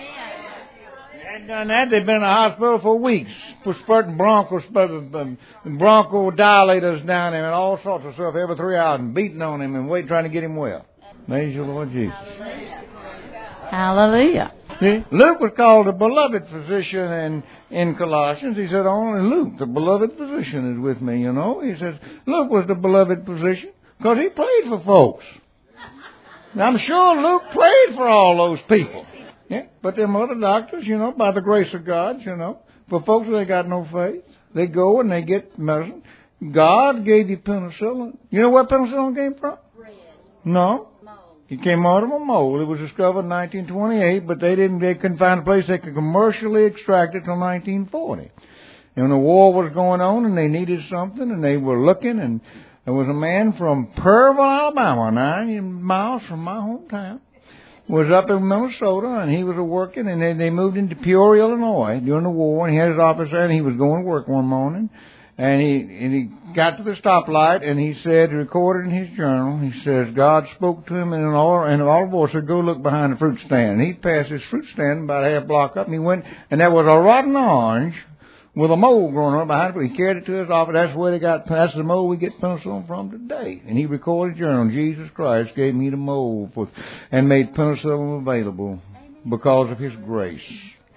Done that, they've been in the hospital for weeks, spurting bronchodilators down him and all sorts of stuff every 3 hours and beating on him and trying to get him well. Praise the Lord Jesus. Hallelujah. See, Luke was called the beloved physician in Colossians. He said, only Luke, the beloved physician, is with me, He says, Luke was the beloved physician because he prayed for folks. Now, I'm sure Luke prayed for all those people. Yeah, but them other doctors, by the grace of God, for folks that got no faith, they go and they get medicine. God gave you penicillin. You know where penicillin came from? Bread. No. Mold. It came out of a mold. It was discovered in 1928, but they couldn't find a place they could commercially extract it till 1940. And the war was going on and they needed something and they were looking, and there was a man from Pearl, Alabama, 9 miles from my hometown, was up in Minnesota, and he was working, and they moved into Peoria, Illinois during the war, and he had his office there, and he was going to work one morning, and he got to the stoplight, and he said, recorded in his journal, he says, God spoke to him in an audible voice, said, go look behind the fruit stand. And he passed his fruit stand about a half block up, and he went, and there was a rotten orange with a mold growing up behind it. He carried it to his office. That's the mold we get penicillin from today. And he recorded a journal. Jesus Christ gave me the mold and made penicillin available because of His grace.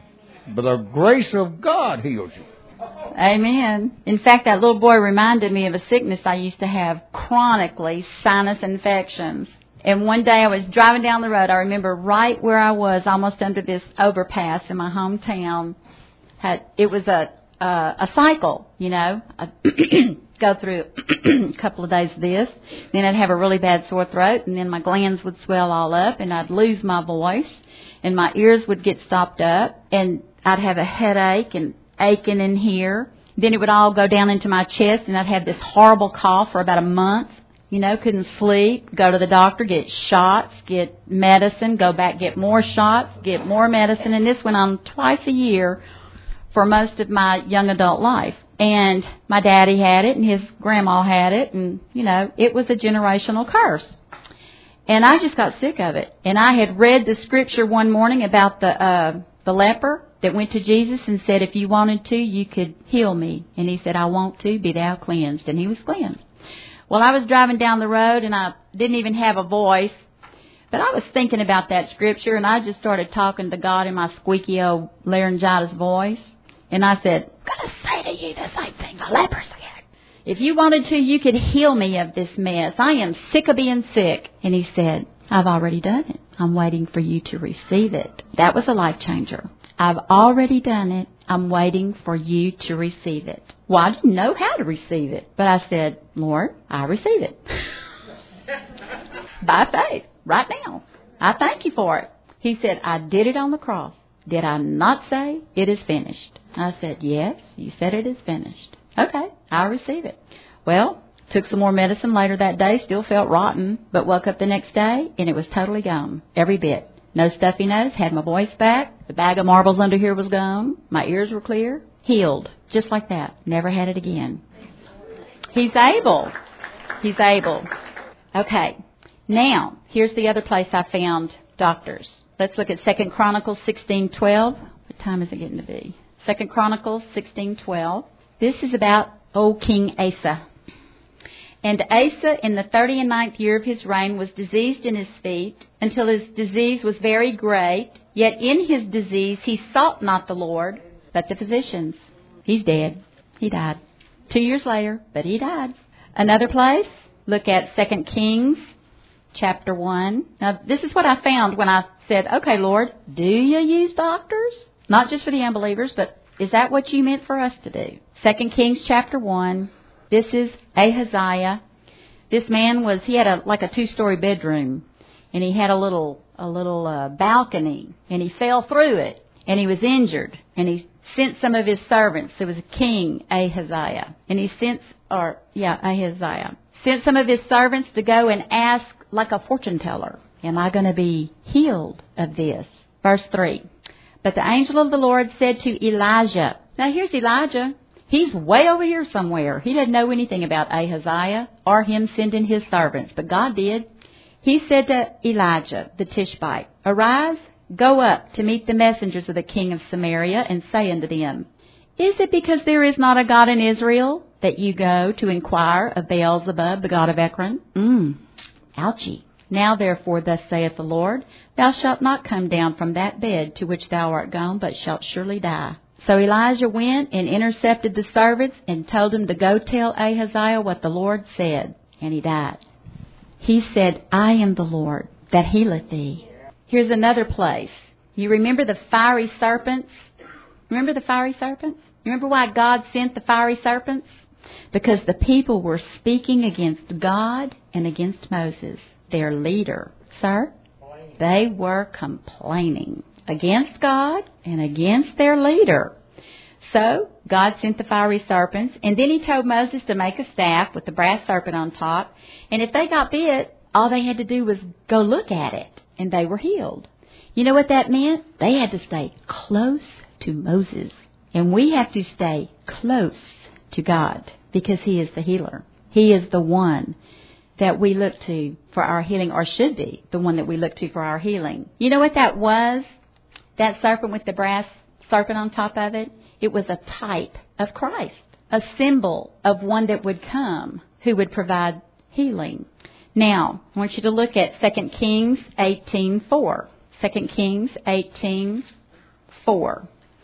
but the grace of God heals you. Amen. In fact, that little boy reminded me of a sickness I used to have chronically, sinus infections. And one day I was driving down the road. I remember right where I was, almost under this overpass in my hometown. It was a cycle, you know. I'd go through a couple of days of this. Then I'd have a really bad sore throat, and then my glands would swell all up, and I'd lose my voice, and my ears would get stopped up, and I'd have a headache and aching in here. Then it would all go down into my chest, and I'd have this horrible cough for about a month. You know, couldn't sleep, go to the doctor, get shots, get medicine, go back, get more shots, get more medicine. And this went on twice a year for most of my young adult life. And my daddy had it, and his grandma had it, and, you know, it was a generational curse. And I just got sick of it. And I had read the scripture one morning about the leper that went to Jesus and said, if you wanted to, you could heal me. And he said, I want to, be thou cleansed. And he was cleansed. Well, I was driving down the road, and I didn't even have a voice. But I was thinking about that scripture, and I just started talking to God in my squeaky old laryngitis voice. And I said, I'm going to say to you the same thing the leper said. If you wanted to, you could heal me of this mess. I am sick of being sick. And he said, I've already done it. I'm waiting for you to receive it. That was a life changer. I've already done it. I'm waiting for you to receive it. Well, I didn't know how to receive it. But I said, Lord, I receive it. By faith, right now. I thank you for it. He said, I did it on the cross. Did I not say it is finished? I said, yes, you said it is finished. Okay, I receive it. Well, took some more medicine later that day, still felt rotten, but woke up the next day and it was totally gone, every bit. No stuffy nose, had my voice back, the bag of marbles under here was gone, my ears were clear, healed, just like that. Never had it again. He's able. He's able. Okay, now, here's the other place I found doctors. Let's look at 2 Chronicles 16:12. What time is it getting to be? 2 Chronicles 16:12. This is about old King Asa. And Asa, in the 39th year of his reign, was diseased in his feet, until his disease was very great. Yet in his disease he sought not the Lord, but the physicians. He's dead. He died. 2 years later, but he died. Another place, look at 2 Kings chapter 1. Now, this is what I found when I said, okay, Lord, do you use doctors? Not just for the unbelievers, but is that what you meant for us to do? 2 Kings chapter 1. This is Ahaziah. This man he had a 2-story bedroom, and he had a little balcony, and he fell through it, and he was injured, and he sent some of his servants. It was King Ahaziah, and Ahaziah sent some of his servants to go and ask like a fortune teller, am I going to be healed of this? Verse 3. But the angel of the Lord said to Elijah. Now here's Elijah. He's way over here somewhere. He didn't know anything about Ahaziah or him sending his servants, but God did. He said to Elijah the Tishbite, Arise, go up to meet the messengers of the king of Samaria, and say unto them, Is it because there is not a God in Israel that you go to inquire of Beelzebub, the god of Ekron? Ouchie. Now therefore, thus saith the Lord, Thou shalt not come down from that bed to which thou art gone, but shalt surely die. So Elijah went and intercepted the servants and told them to go tell Ahaziah what the Lord said. And he died. He said, I am the Lord that healeth thee. Here's another place. You remember the fiery serpents? Remember the fiery serpents? Remember why God sent the fiery serpents? Because the people were speaking against God and against Moses, their leader. Sir? They were complaining against God and against their leader. So God sent the fiery serpents, and then he told Moses to make a staff with the brass serpent on top. And if they got bit, all they had to do was go look at it, and they were healed. You know what that meant? They had to stay close to Moses. And we have to stay close to God because he is the healer. He is the one that we look to for our healing, or should be the one that we look to for our healing. You know what that was? That serpent with the brass serpent on top of it? It was a type of Christ, a symbol of one that would come who would provide healing. Now, I want you to look at 2 Kings 18:4. 2 Kings 18:4.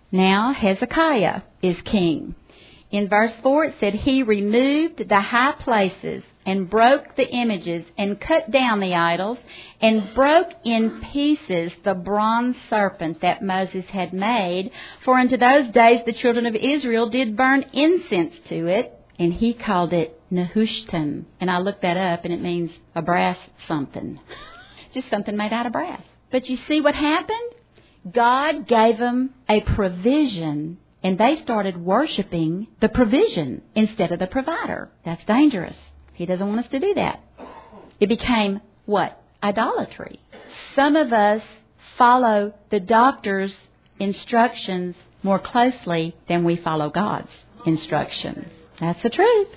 Now Hezekiah is king. In verse 4 it said, he removed the high places and broke the images and cut down the idols and broke in pieces the bronze serpent that Moses had made. For unto those days the children of Israel did burn incense to it. And he called it Nehushtan. And I looked that up, and it means a brass something. Just something made out of brass. But you see what happened? God gave them a provision, and they started worshiping the provision instead of the provider. That's dangerous. He doesn't want us to do that. It became what? Idolatry. Some of us follow the doctor's instructions more closely than we follow God's instructions. That's the truth.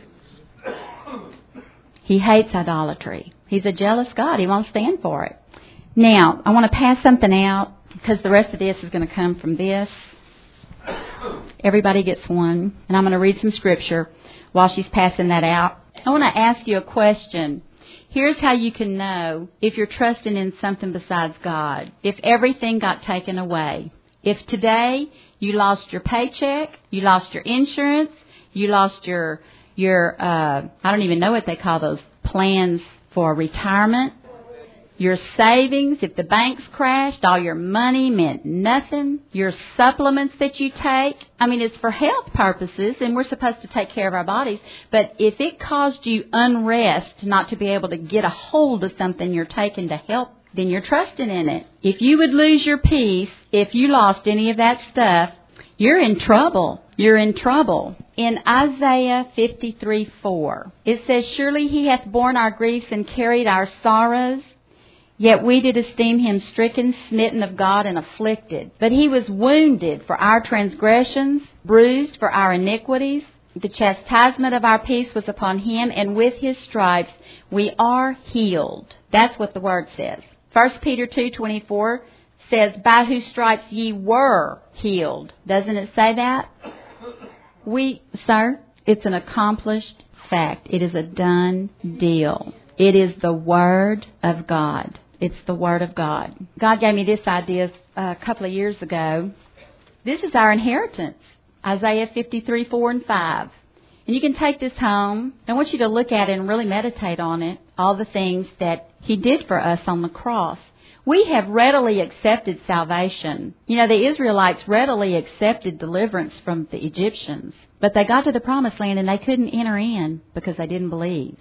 He hates idolatry. He's a jealous God. He won't stand for it. Now, I want to pass something out because the rest of this is going to come from this. Everybody gets one. And I'm going to read some scripture while she's passing that out. I want to ask you a question. Here's how you can know if you're trusting in something besides God. If everything got taken away. If today you lost your paycheck, you lost your insurance, you lost your I don't even know what they call those plans for retirement. Your savings, if the banks crashed, all your money meant nothing. Your supplements that you take, I mean, it's for health purposes, and we're supposed to take care of our bodies. But if it caused you unrest not to be able to get a hold of something you're taking to help, then you're trusting in it. If you would lose your peace, if you lost any of that stuff, you're in trouble. You're in trouble. In Isaiah 53:4, it says, surely he hath borne our griefs and carried our sorrows. Yet we did esteem him stricken, smitten of God, and afflicted. But he was wounded for our transgressions, bruised for our iniquities. The chastisement of our peace was upon him, and with his stripes we are healed. That's what the word says. 1 Peter 2:24 says, by whose stripes ye were healed. Doesn't it say that? Sir, it's an accomplished fact. It is a done deal. It is the Word of God. It's the Word of God. God gave me this idea a couple of years ago. This is our inheritance. Isaiah 53:4 and 5. And you can take this home. I want you to look at it and really meditate on it. All the things that He did for us on the cross. We have readily accepted salvation. You know, the Israelites readily accepted deliverance from the Egyptians. But they got to the promised land and they couldn't enter in because they didn't believe.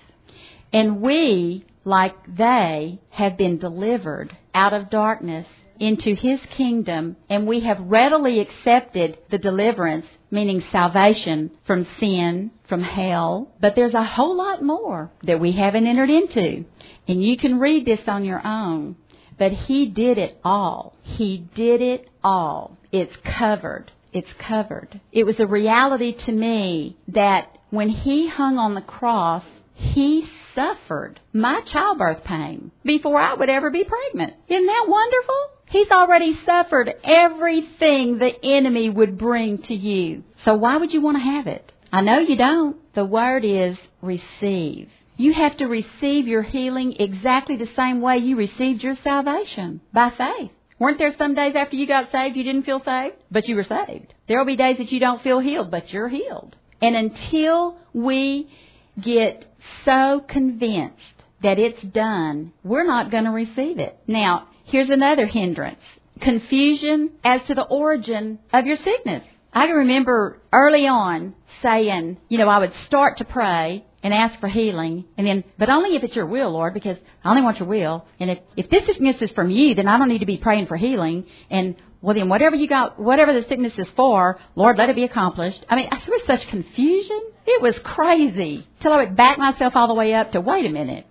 And we, like they, have been delivered out of darkness into His kingdom, and we have readily accepted the deliverance, meaning salvation from sin, from hell. But there's a whole lot more that we haven't entered into. And you can read this on your own. But He did it all. He did it all. It's covered. It's covered. It was a reality to me that when He hung on the cross, He suffered my childbirth pain before I would ever be pregnant. Isn't that wonderful? He's already suffered everything the enemy would bring to you. So why would you want to have it? I know you don't. The word is receive. You have to receive your healing exactly the same way you received your salvation, by faith. Weren't there some days after you got saved you didn't feel saved, but you were saved? There will be days that you don't feel healed, but you're healed. And until we get so convinced that it's done, we're not going to receive it. Now, here's another hindrance. Confusion as to the origin of your sickness. I can remember early on saying, I would start to pray and ask for healing, and then, but only if it's your will, Lord, because I only want your will. And if this sickness is from you, then I don't need to be praying for healing. And well, then whatever you got, whatever the sickness is for, Lord, let it be accomplished. I mean, there was such confusion. It was crazy. Till I would back myself all the way up to, wait a minute.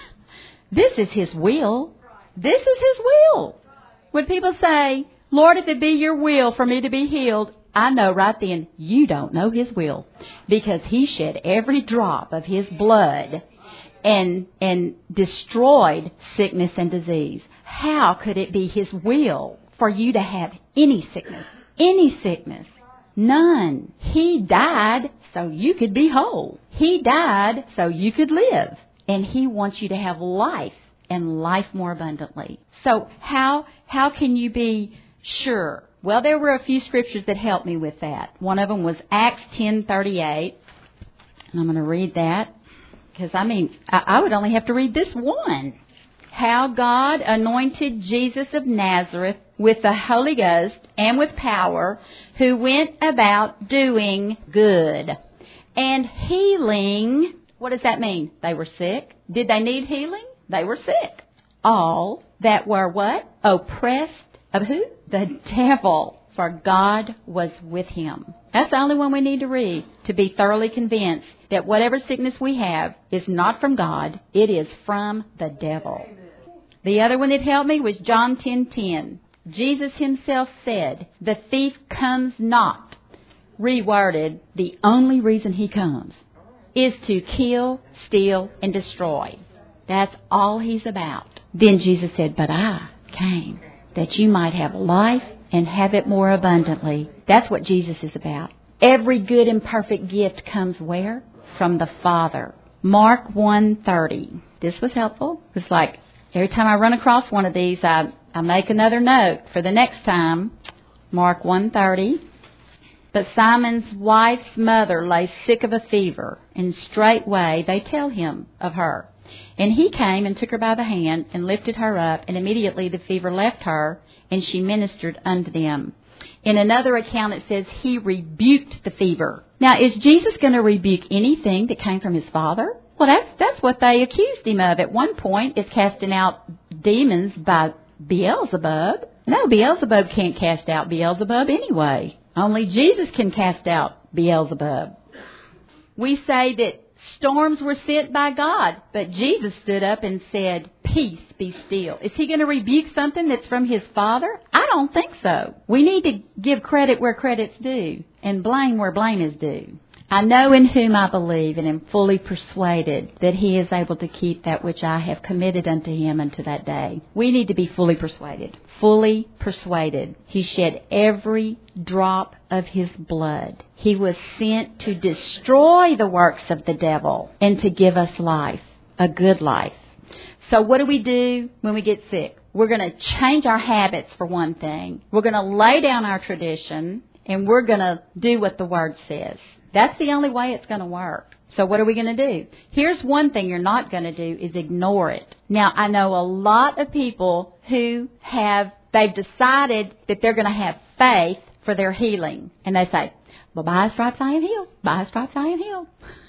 This is His will. This is His will. When people say, Lord, if it be your will for me to be healed, I know right then you don't know His will, because He shed every drop of His blood and destroyed sickness and disease. How could it be His will for you to have any sickness? Any sickness? None. He died so you could be whole. He died so you could live. And He wants you to have life, and life more abundantly. So how can you be sure Well, there were a few scriptures that helped me with that. One of them was Acts 10:38. And I'm going to read that because, I would only have to read this one. How God anointed Jesus of Nazareth with the Holy Ghost and with power, who went about doing good and healing. What does that mean? They were sick. Did they need healing? They were sick. All that were what? Oppressed of who? The devil. For God was with him. That's the only one we need to read to be thoroughly convinced that whatever sickness we have is not from God. It is from the devil. The other one that helped me was John 10:10. Jesus himself said, the thief comes not. Reworded, the only reason he comes is to kill, steal, and destroy. That's all he's about. Then Jesus said, but I came that you might have life and have it more abundantly. That's what Jesus is about. Every good and perfect gift comes where? From the Father. Mark 1:30. This was helpful. It's like every time I run across one of these, I make another note for the next time. Mark 1:30. But Simon's wife's mother lay sick of a fever, and straightway they tell him of her. And he came and took her by the hand and lifted her up, and immediately the fever left her, and she ministered unto them. In another account it says he rebuked the fever. Now, is Jesus going to rebuke anything that came from his Father? Well, that's what they accused him of at one point, is casting out demons by Beelzebub. No, Beelzebub can't cast out Beelzebub anyway. Only Jesus can cast out Beelzebub. We say that storms were sent by God, but Jesus stood up and said, peace, be still. Is he going to rebuke something that's from his Father? I don't think so. We need to give credit where credit's due and blame where blame is due. I know in whom I believe and am fully persuaded that he is able to keep that which I have committed unto him unto that day. We need to be fully persuaded. Fully persuaded. He shed every drop of his blood. He was sent to destroy the works of the devil and to give us life, a good life. So what do we do when we get sick? We're going to change our habits for one thing. We're going to lay down our tradition, and we're going to do what the Word says. That's the only way it's going to work. So what are we going to do? Here's one thing you're not going to do is ignore it. Now, I know a lot of people who they've decided that they're going to have faith for their healing. And they say, well, by his stripes I am healed. By his stripes I am healed.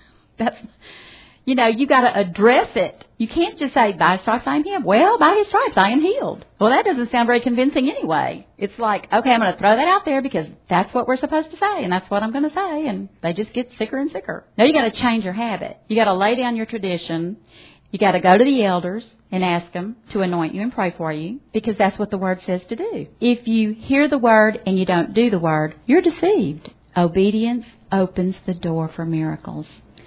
You got to address it. You can't just say, by his stripes I am healed. Well, by his stripes I am healed. Well, that doesn't sound very convincing anyway. It's like, okay, I'm going to throw that out there because that's what we're supposed to say, and that's what I'm going to say, and they just get sicker and sicker. Now, you got to change your habit. You got to lay down your tradition. You got to go to the elders and ask them to anoint you and pray for you, because that's what the Word says to do. If you hear the Word and you don't do the Word, you're deceived. Obedience opens the door for miracles.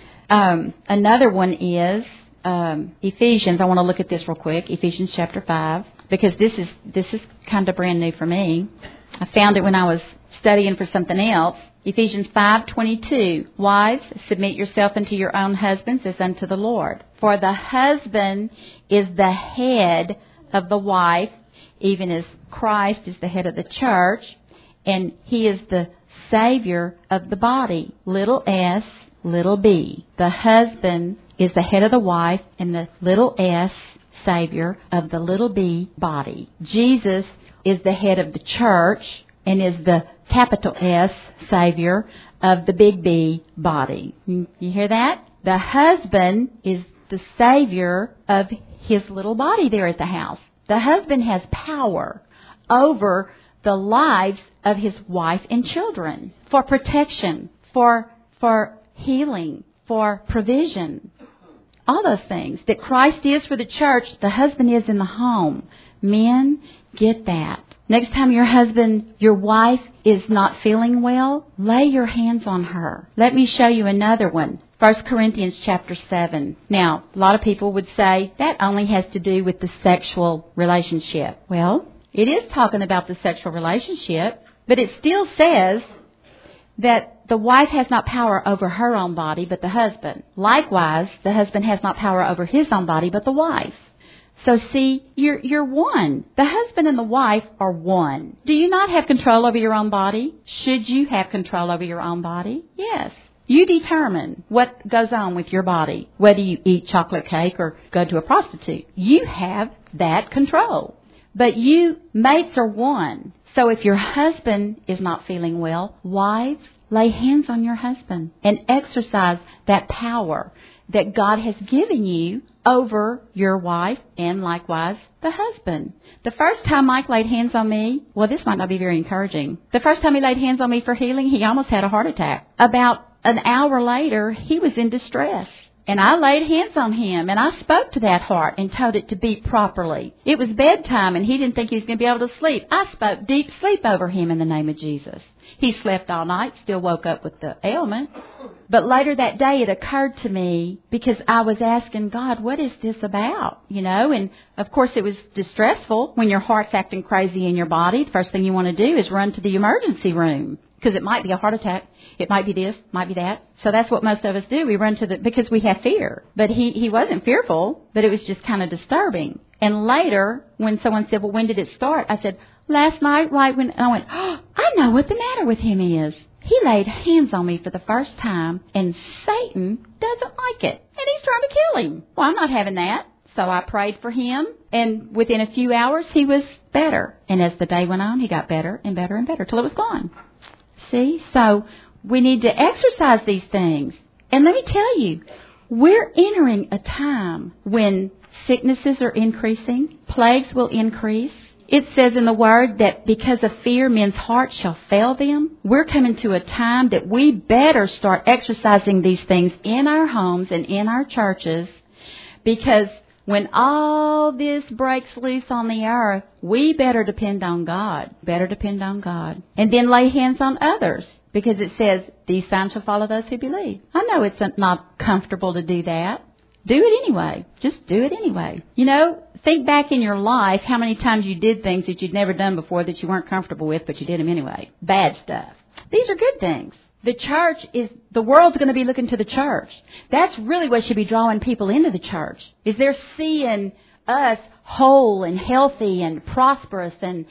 Another one is Ephesians. I want to look at this real quick. Ephesians chapter 5, because this is kind of brand new for me. I found it when I was studying for something else. Ephesians 5:22. Wives, submit yourself unto your own husbands as unto the Lord. For the husband is the head of the wife, even as Christ is the head of the church, and he is the Savior of the body. Little s, little b. The husband is the head of the wife, and the little s, Savior of the little b, body. Jesus is the head of the church and is the capital S, Savior of the big B, body. You hear that? The husband is the Savior of his little body there at the house. The husband has power over the lives of his wife and children for protection, for healing, for provision. All those things that Christ is for the church, the husband is in the home. Men, get that. Next time your wife is not feeling well, lay your hands on her. Let me show you another one. 1 Corinthians chapter 7. Now, a lot of people would say that only has to do with the sexual relationship. Well, it is talking about the sexual relationship, but it still says that the wife has not power over her own body, but the husband. Likewise, the husband has not power over his own body, but the wife. So see, you're one. The husband and the wife are one. Do you not have control over your own body? Should you have control over your own body? Yes. You determine what goes on with your body, whether you eat chocolate cake or go to a prostitute. You have that control. But you, mates are one. So if your husband is not feeling well, wives, lay hands on your husband and exercise that power that God has given you over your wife and likewise the husband. The first time Mike laid hands on me, well, this might not be very encouraging. The first time he laid hands on me for healing, he almost had a heart attack. About an hour later, he was in distress. And I laid hands on him, and I spoke to that heart and told it to beat properly. It was bedtime, and he didn't think he was going to be able to sleep. I spoke deep sleep over him in the name of Jesus. He slept all night, still woke up with the ailment. But later that day, it occurred to me, because I was asking God, what is this about? You know, and of course it was distressful when your heart's acting crazy in your body. The first thing you want to do is run to the emergency room, because it might be a heart attack. It might be this, might be that. So that's what most of us do. We run to because we have fear. But he wasn't fearful, but it was just kind of disturbing. And later, when someone said, well, when did it start? I said, last night, right when, and I went, oh, I know what the matter with him is. He laid hands on me for the first time, and Satan doesn't like it. And he's trying to kill him. Well, I'm not having that. So I prayed for him, and within a few hours, he was better. And as the day went on, he got better and better and better till it was gone. See? So we need to exercise these things. And let me tell you, we're entering a time when sicknesses are increasing, plagues will increase. It says in the Word that because of fear, men's hearts shall fail them. We're coming to a time that we better start exercising these things in our homes and in our churches, because when all this breaks loose on the earth, we better depend on God. Better depend on God. And then lay hands on others, because it says, these signs shall follow those who believe. I know it's not comfortable to do that. Do it anyway. Just do it anyway. You know, think back in your life how many times you did things that you'd never done before that you weren't comfortable with, but you did them anyway. Bad stuff. These are good things. The world's going to be looking to the church. That's really what should be drawing people into the church, is they're seeing us whole and healthy and prosperous and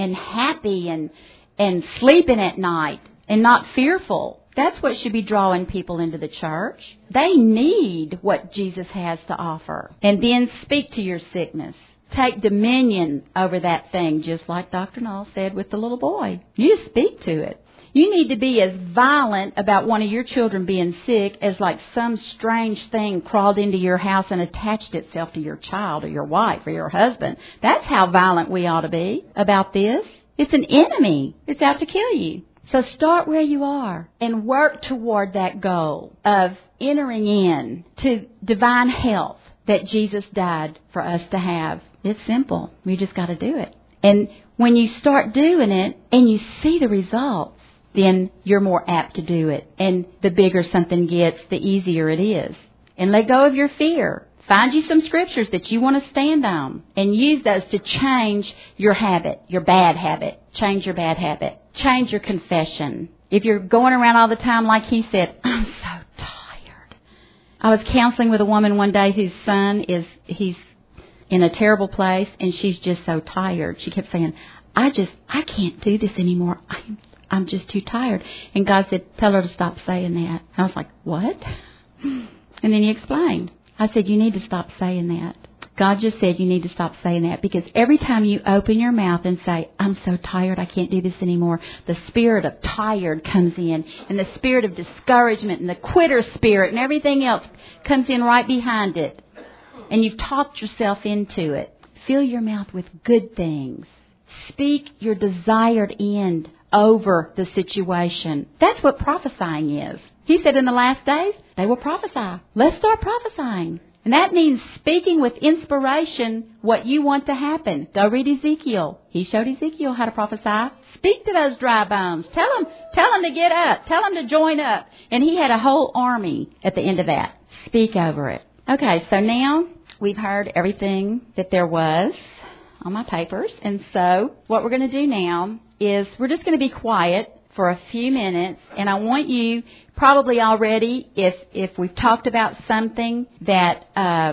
happy and sleeping at night and not fearful. That's what should be drawing people into the church. They need what Jesus has to offer. And then speak to your sickness. Take dominion over that thing, just like Dr. Null said with the little boy. You just speak to it. You need to be as violent about one of your children being sick as like some strange thing crawled into your house and attached itself to your child or your wife or your husband. That's how violent we ought to be about this. It's an enemy. It's out to kill you. So start where you are and work toward that goal of entering in to divine health that Jesus died for us to have. It's simple. We just got to do it. And when you start doing it and you see the results, then you're more apt to do it. And the bigger something gets, the easier it is. And let go of your fear. Find you some scriptures that you want to stand on and use those to change your habit, your bad habit. Change your bad habit. Change your confession. If you're going around all the time like he said, I'm so tired. I was counseling with a woman one day whose son he's in a terrible place, and she's just so tired. She kept saying, I can't do this anymore. I'm just too tired. And God said, tell her to stop saying that. I was like, what? And then he explained. I said, you need to stop saying that. God just said you need to stop saying that, because every time you open your mouth and say, I'm so tired, I can't do this anymore, the spirit of tired comes in, and the spirit of discouragement and the quitter spirit and everything else comes in right behind it. And you've talked yourself into it. Fill your mouth with good things. Speak your desired end over the situation. That's what prophesying is. He said in the last days, they will prophesy. Let's start prophesying. And that means speaking with inspiration what you want to happen. Go read Ezekiel. He showed Ezekiel how to prophesy. Speak to those dry bones. Tell them to get up. Tell them to join up. And he had a whole army at the end of that. Speak over it. Okay, so now we've heard everything that there was on my papers. And so what we're going to do now is we're just going to be quiet for a few minutes, and I want you probably already, if we've talked about something that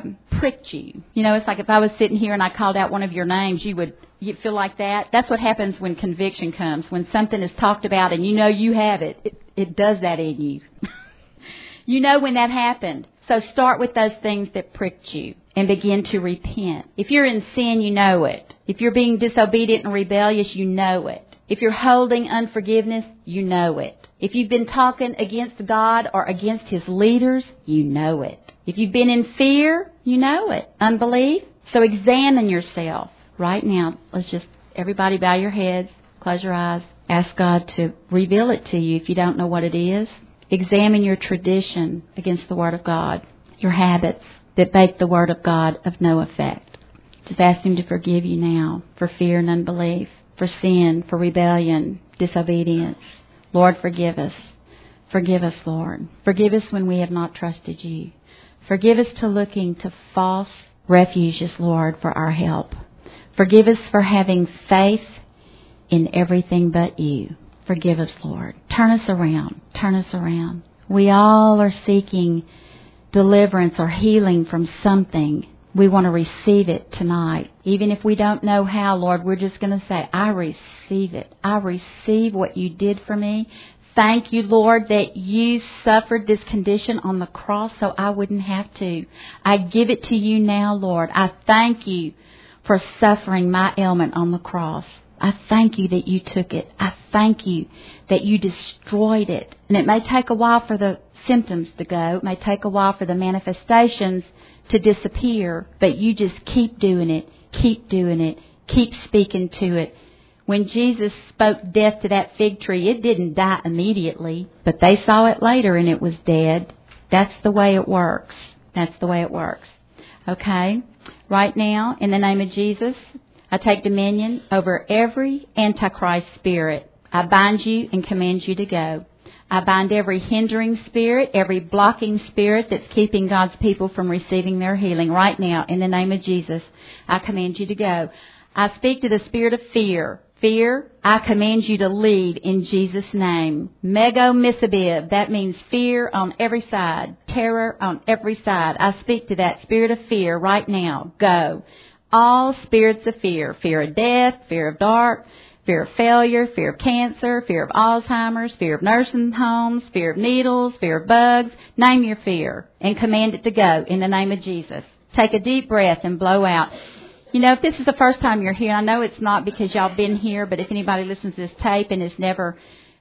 pricked you. You know, it's like if I was sitting here and I called out one of your names, you'd feel like that. That's what happens when conviction comes. When something is talked about and you know you have it, it does that in you. You know when that happened. So start with those things that pricked you and begin to repent. If you're in sin, you know it. If you're being disobedient and rebellious, you know it. If you're holding unforgiveness, you know it. If you've been talking against God or against His leaders, you know it. If you've been in fear, you know it. Unbelief. So examine yourself right now. Let's just, everybody bow your heads, close your eyes. Ask God to reveal it to you if you don't know what it is. Examine your tradition against the Word of God, your habits that make the Word of God of no effect. Just ask Him to forgive you now for fear and unbelief, for sin, for rebellion, disobedience. Lord, forgive us. Forgive us, Lord. Forgive us when we have not trusted you. Forgive us to looking to false refuges, Lord, for our help. Forgive us for having faith in everything but you. Forgive us, Lord. Turn us around. Turn us around. We all are seeking deliverance or healing from something. We want to receive it tonight. Even if we don't know how, Lord, we're just going to say, I receive it. I receive what you did for me. Thank you, Lord, that you suffered this condition on the cross so I wouldn't have to. I give it to you now, Lord. I thank you for suffering my ailment on the cross. I thank you that you took it. I thank you that you destroyed it. And it may take a while for the symptoms to go. It may take a while for the manifestations to disappear. But you just keep doing it. Keep doing it. Keep speaking to it. When Jesus spoke death to that fig tree, it didn't die immediately. But they saw it later and it was dead. That's the way it works. That's the way it works. Okay? Right now, in the name of Jesus, I take dominion over every Antichrist spirit. I bind you and command you to go. I bind every hindering spirit, every blocking spirit that's keeping God's people from receiving their healing. Right now, in the name of Jesus, I command you to go. I speak to the spirit of fear. Fear, I command you to leave in Jesus' name. Mego misabib, that means fear on every side, terror on every side. I speak to that spirit of fear right now. Go. All spirits of fear. Fear of death, fear of dark, fear of failure, fear of cancer, fear of Alzheimer's, fear of nursing homes, fear of needles, fear of bugs. Name your fear and command it to go in the name of Jesus. Take a deep breath and blow out. You know, if this is the first time you're here, I know it's not because y'all been here, but if anybody listens to this tape and has never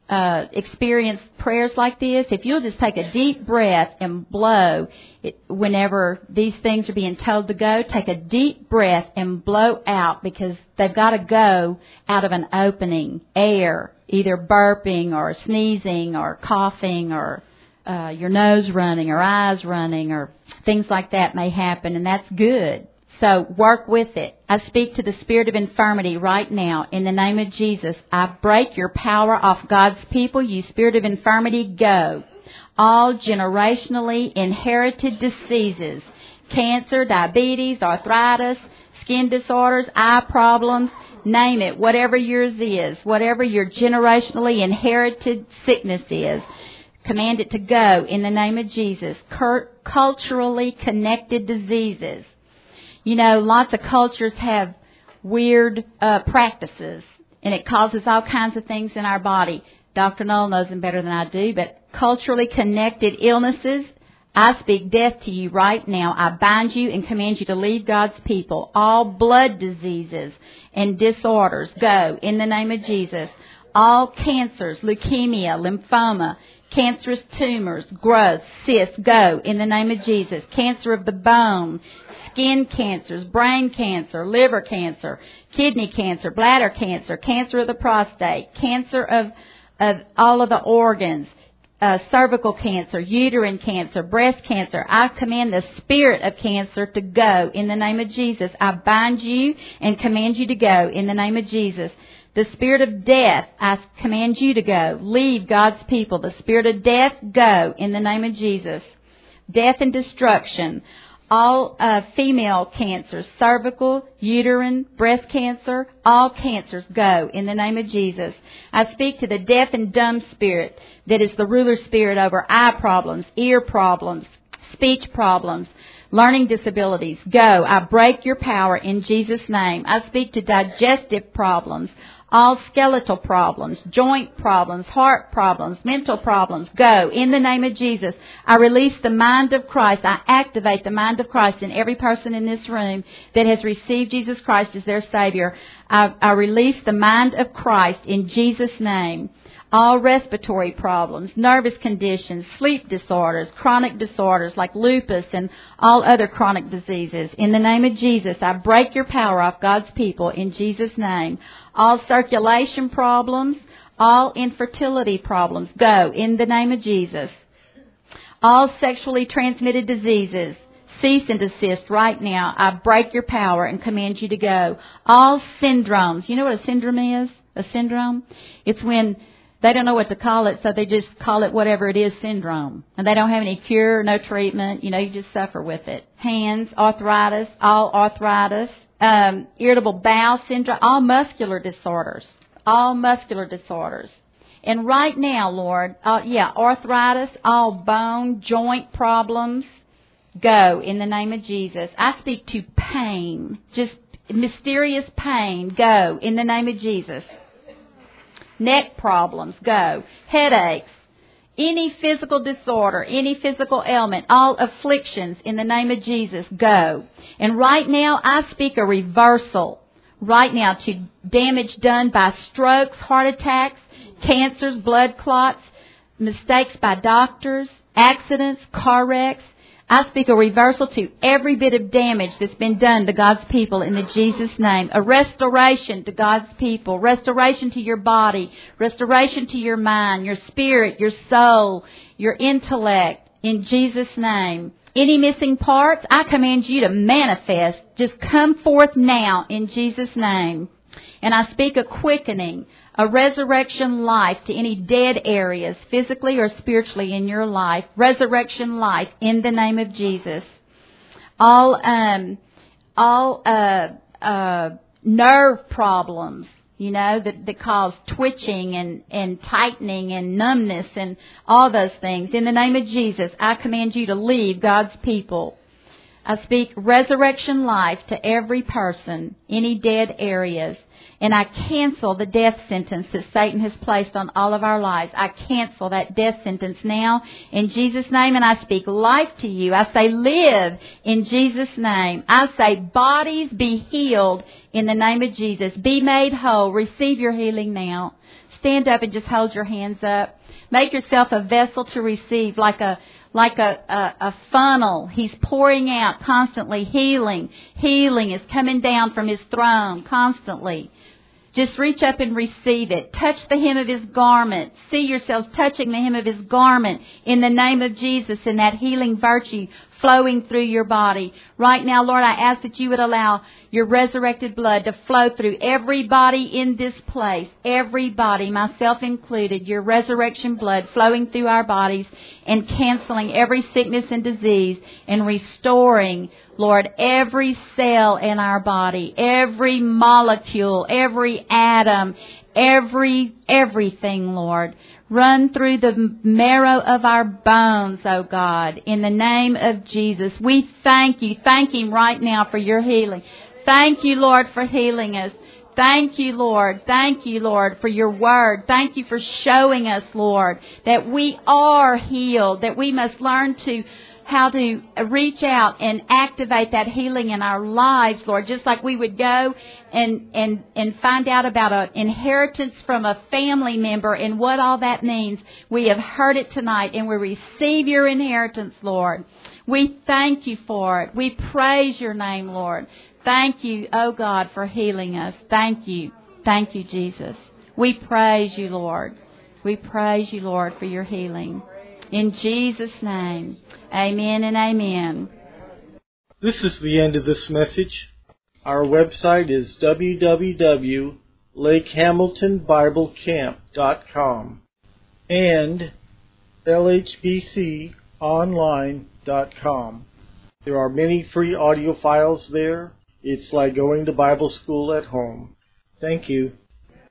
experienced prayers like this, if you'll just take a deep breath and blow it, whenever these things are being told to go, take a deep breath and blow out, because they've got to go out of an opening, air, either burping or sneezing or coughing or your nose running or eyes running or things like that may happen, and that's good. So work with it. I speak to the spirit of infirmity right now. In the name of Jesus, I break your power off God's people. You spirit of infirmity, go. All generationally inherited diseases, cancer, diabetes, arthritis, skin disorders, eye problems, name it, whatever yours is, whatever your generationally inherited sickness is, command it to go in the name of Jesus. Culturally connected diseases. You know, lots of cultures have weird practices, and it causes all kinds of things in our body. Dr. Knoll knows them better than I do, but culturally connected illnesses, I speak death to you right now. I bind you and command you to leave God's people. All blood diseases and disorders, go in the name of Jesus. All cancers, leukemia, lymphoma, cancerous tumors, growths, cysts, go in the name of Jesus. Cancer of the bone, skin cancers, brain cancer, liver cancer, kidney cancer, bladder cancer, cancer of the prostate, cancer of all of the organs, cervical cancer, uterine cancer, breast cancer. I command the spirit of cancer to go in the name of Jesus. I bind you and command you to go in the name of Jesus. The spirit of death, I command you to go. Leave God's people. The spirit of death, go in the name of Jesus. Death and destruction. All female cancers, cervical, uterine, breast cancer, all cancers, go in the name of Jesus. I speak to the deaf and dumb spirit that is the ruler spirit over eye problems, ear problems, speech problems, learning disabilities, go. I break your power in Jesus' name. I speak to digestive problems, all skeletal problems, joint problems, heart problems, mental problems, go. In the name of Jesus, I release the mind of Christ. I activate the mind of Christ in every person in this room that has received Jesus Christ as their Savior. I release the mind of Christ in Jesus' name. All respiratory problems, nervous conditions, sleep disorders, chronic disorders like lupus and all other chronic diseases. In the name of Jesus, I break your power off God's people in Jesus' name. All circulation problems, all infertility problems, go in the name of Jesus. All sexually transmitted diseases, cease and desist right now. I break your power and command you to go. All syndromes. You know what a syndrome is? A syndrome? It's when they don't know what to call it, so they just call it whatever it is, syndrome. And they don't have any cure, no treatment. You know, you just suffer with it. Hands, arthritis, all arthritis. Irritable bowel syndrome, all muscular disorders. All muscular disorders. And right now, Lord, arthritis, all bone, joint problems, go in the name of Jesus. I speak to pain, just mysterious pain, go in the name of Jesus. Neck problems, go. Headaches, any physical disorder, any physical ailment, all afflictions in the name of Jesus, go. And right now, I speak a reversal right now to damage done by strokes, heart attacks, cancers, blood clots, mistakes by doctors, accidents, car wrecks. I speak a reversal to every bit of damage that's been done to God's people in the Jesus name. A restoration to God's people. Restoration to your body. Restoration to your mind, your spirit, your soul, your intellect in Jesus' name. Any missing parts, I command you to manifest. Just come forth now in Jesus' name. And I speak a quickening, a resurrection life to any dead areas, physically or spiritually in your life. Resurrection life in the name of Jesus. All nerve problems, you know, that cause twitching and tightening and numbness and all those things. In the name of Jesus, I command you to leave God's people. I speak resurrection life to every person, any dead areas. And I cancel the death sentence that Satan has placed on all of our lives. I cancel that death sentence now in Jesus' name. And I speak life to you. I say live in Jesus' name. I say bodies be healed in the name of Jesus. Be made whole. Receive your healing now. Stand up and just hold your hands up. Make yourself a vessel to receive like a funnel. He's pouring out constantly healing. Healing is coming down from His throne constantly. Just reach up and receive it. Touch the hem of His garment. See yourselves touching the hem of His garment in the name of Jesus and that healing virtue flowing through your body. Right now, Lord, I ask that you would allow your resurrected blood to flow through everybody in this place. Everybody, myself included, your resurrection blood flowing through our bodies and canceling every sickness and disease and restoring, Lord, every cell in our body, every molecule, every atom, everything, Lord. Run through the marrow of our bones, oh God, in the name of Jesus. We thank you. Thank Him right now for your healing. Thank you, Lord, for healing us. Thank you, Lord. Thank you, Lord, for your word. Thank you for showing us, Lord, that we are healed, that we must learn how to reach out and activate that healing in our lives, Lord, just like we would go and find out about an inheritance from a family member and what all that means. We have heard it tonight and we receive your inheritance, Lord. We thank you for it. We praise your name, Lord. Thank you, oh God, for healing us. Thank you. Thank you, Jesus. We praise you, Lord. We praise you, Lord, for your healing. In Jesus' name, amen and amen. This is the end of this message. Our website is www.lakehamiltonbiblecamp.com and lhbconline.com. There are many free audio files there. It's like going to Bible school at home. Thank you.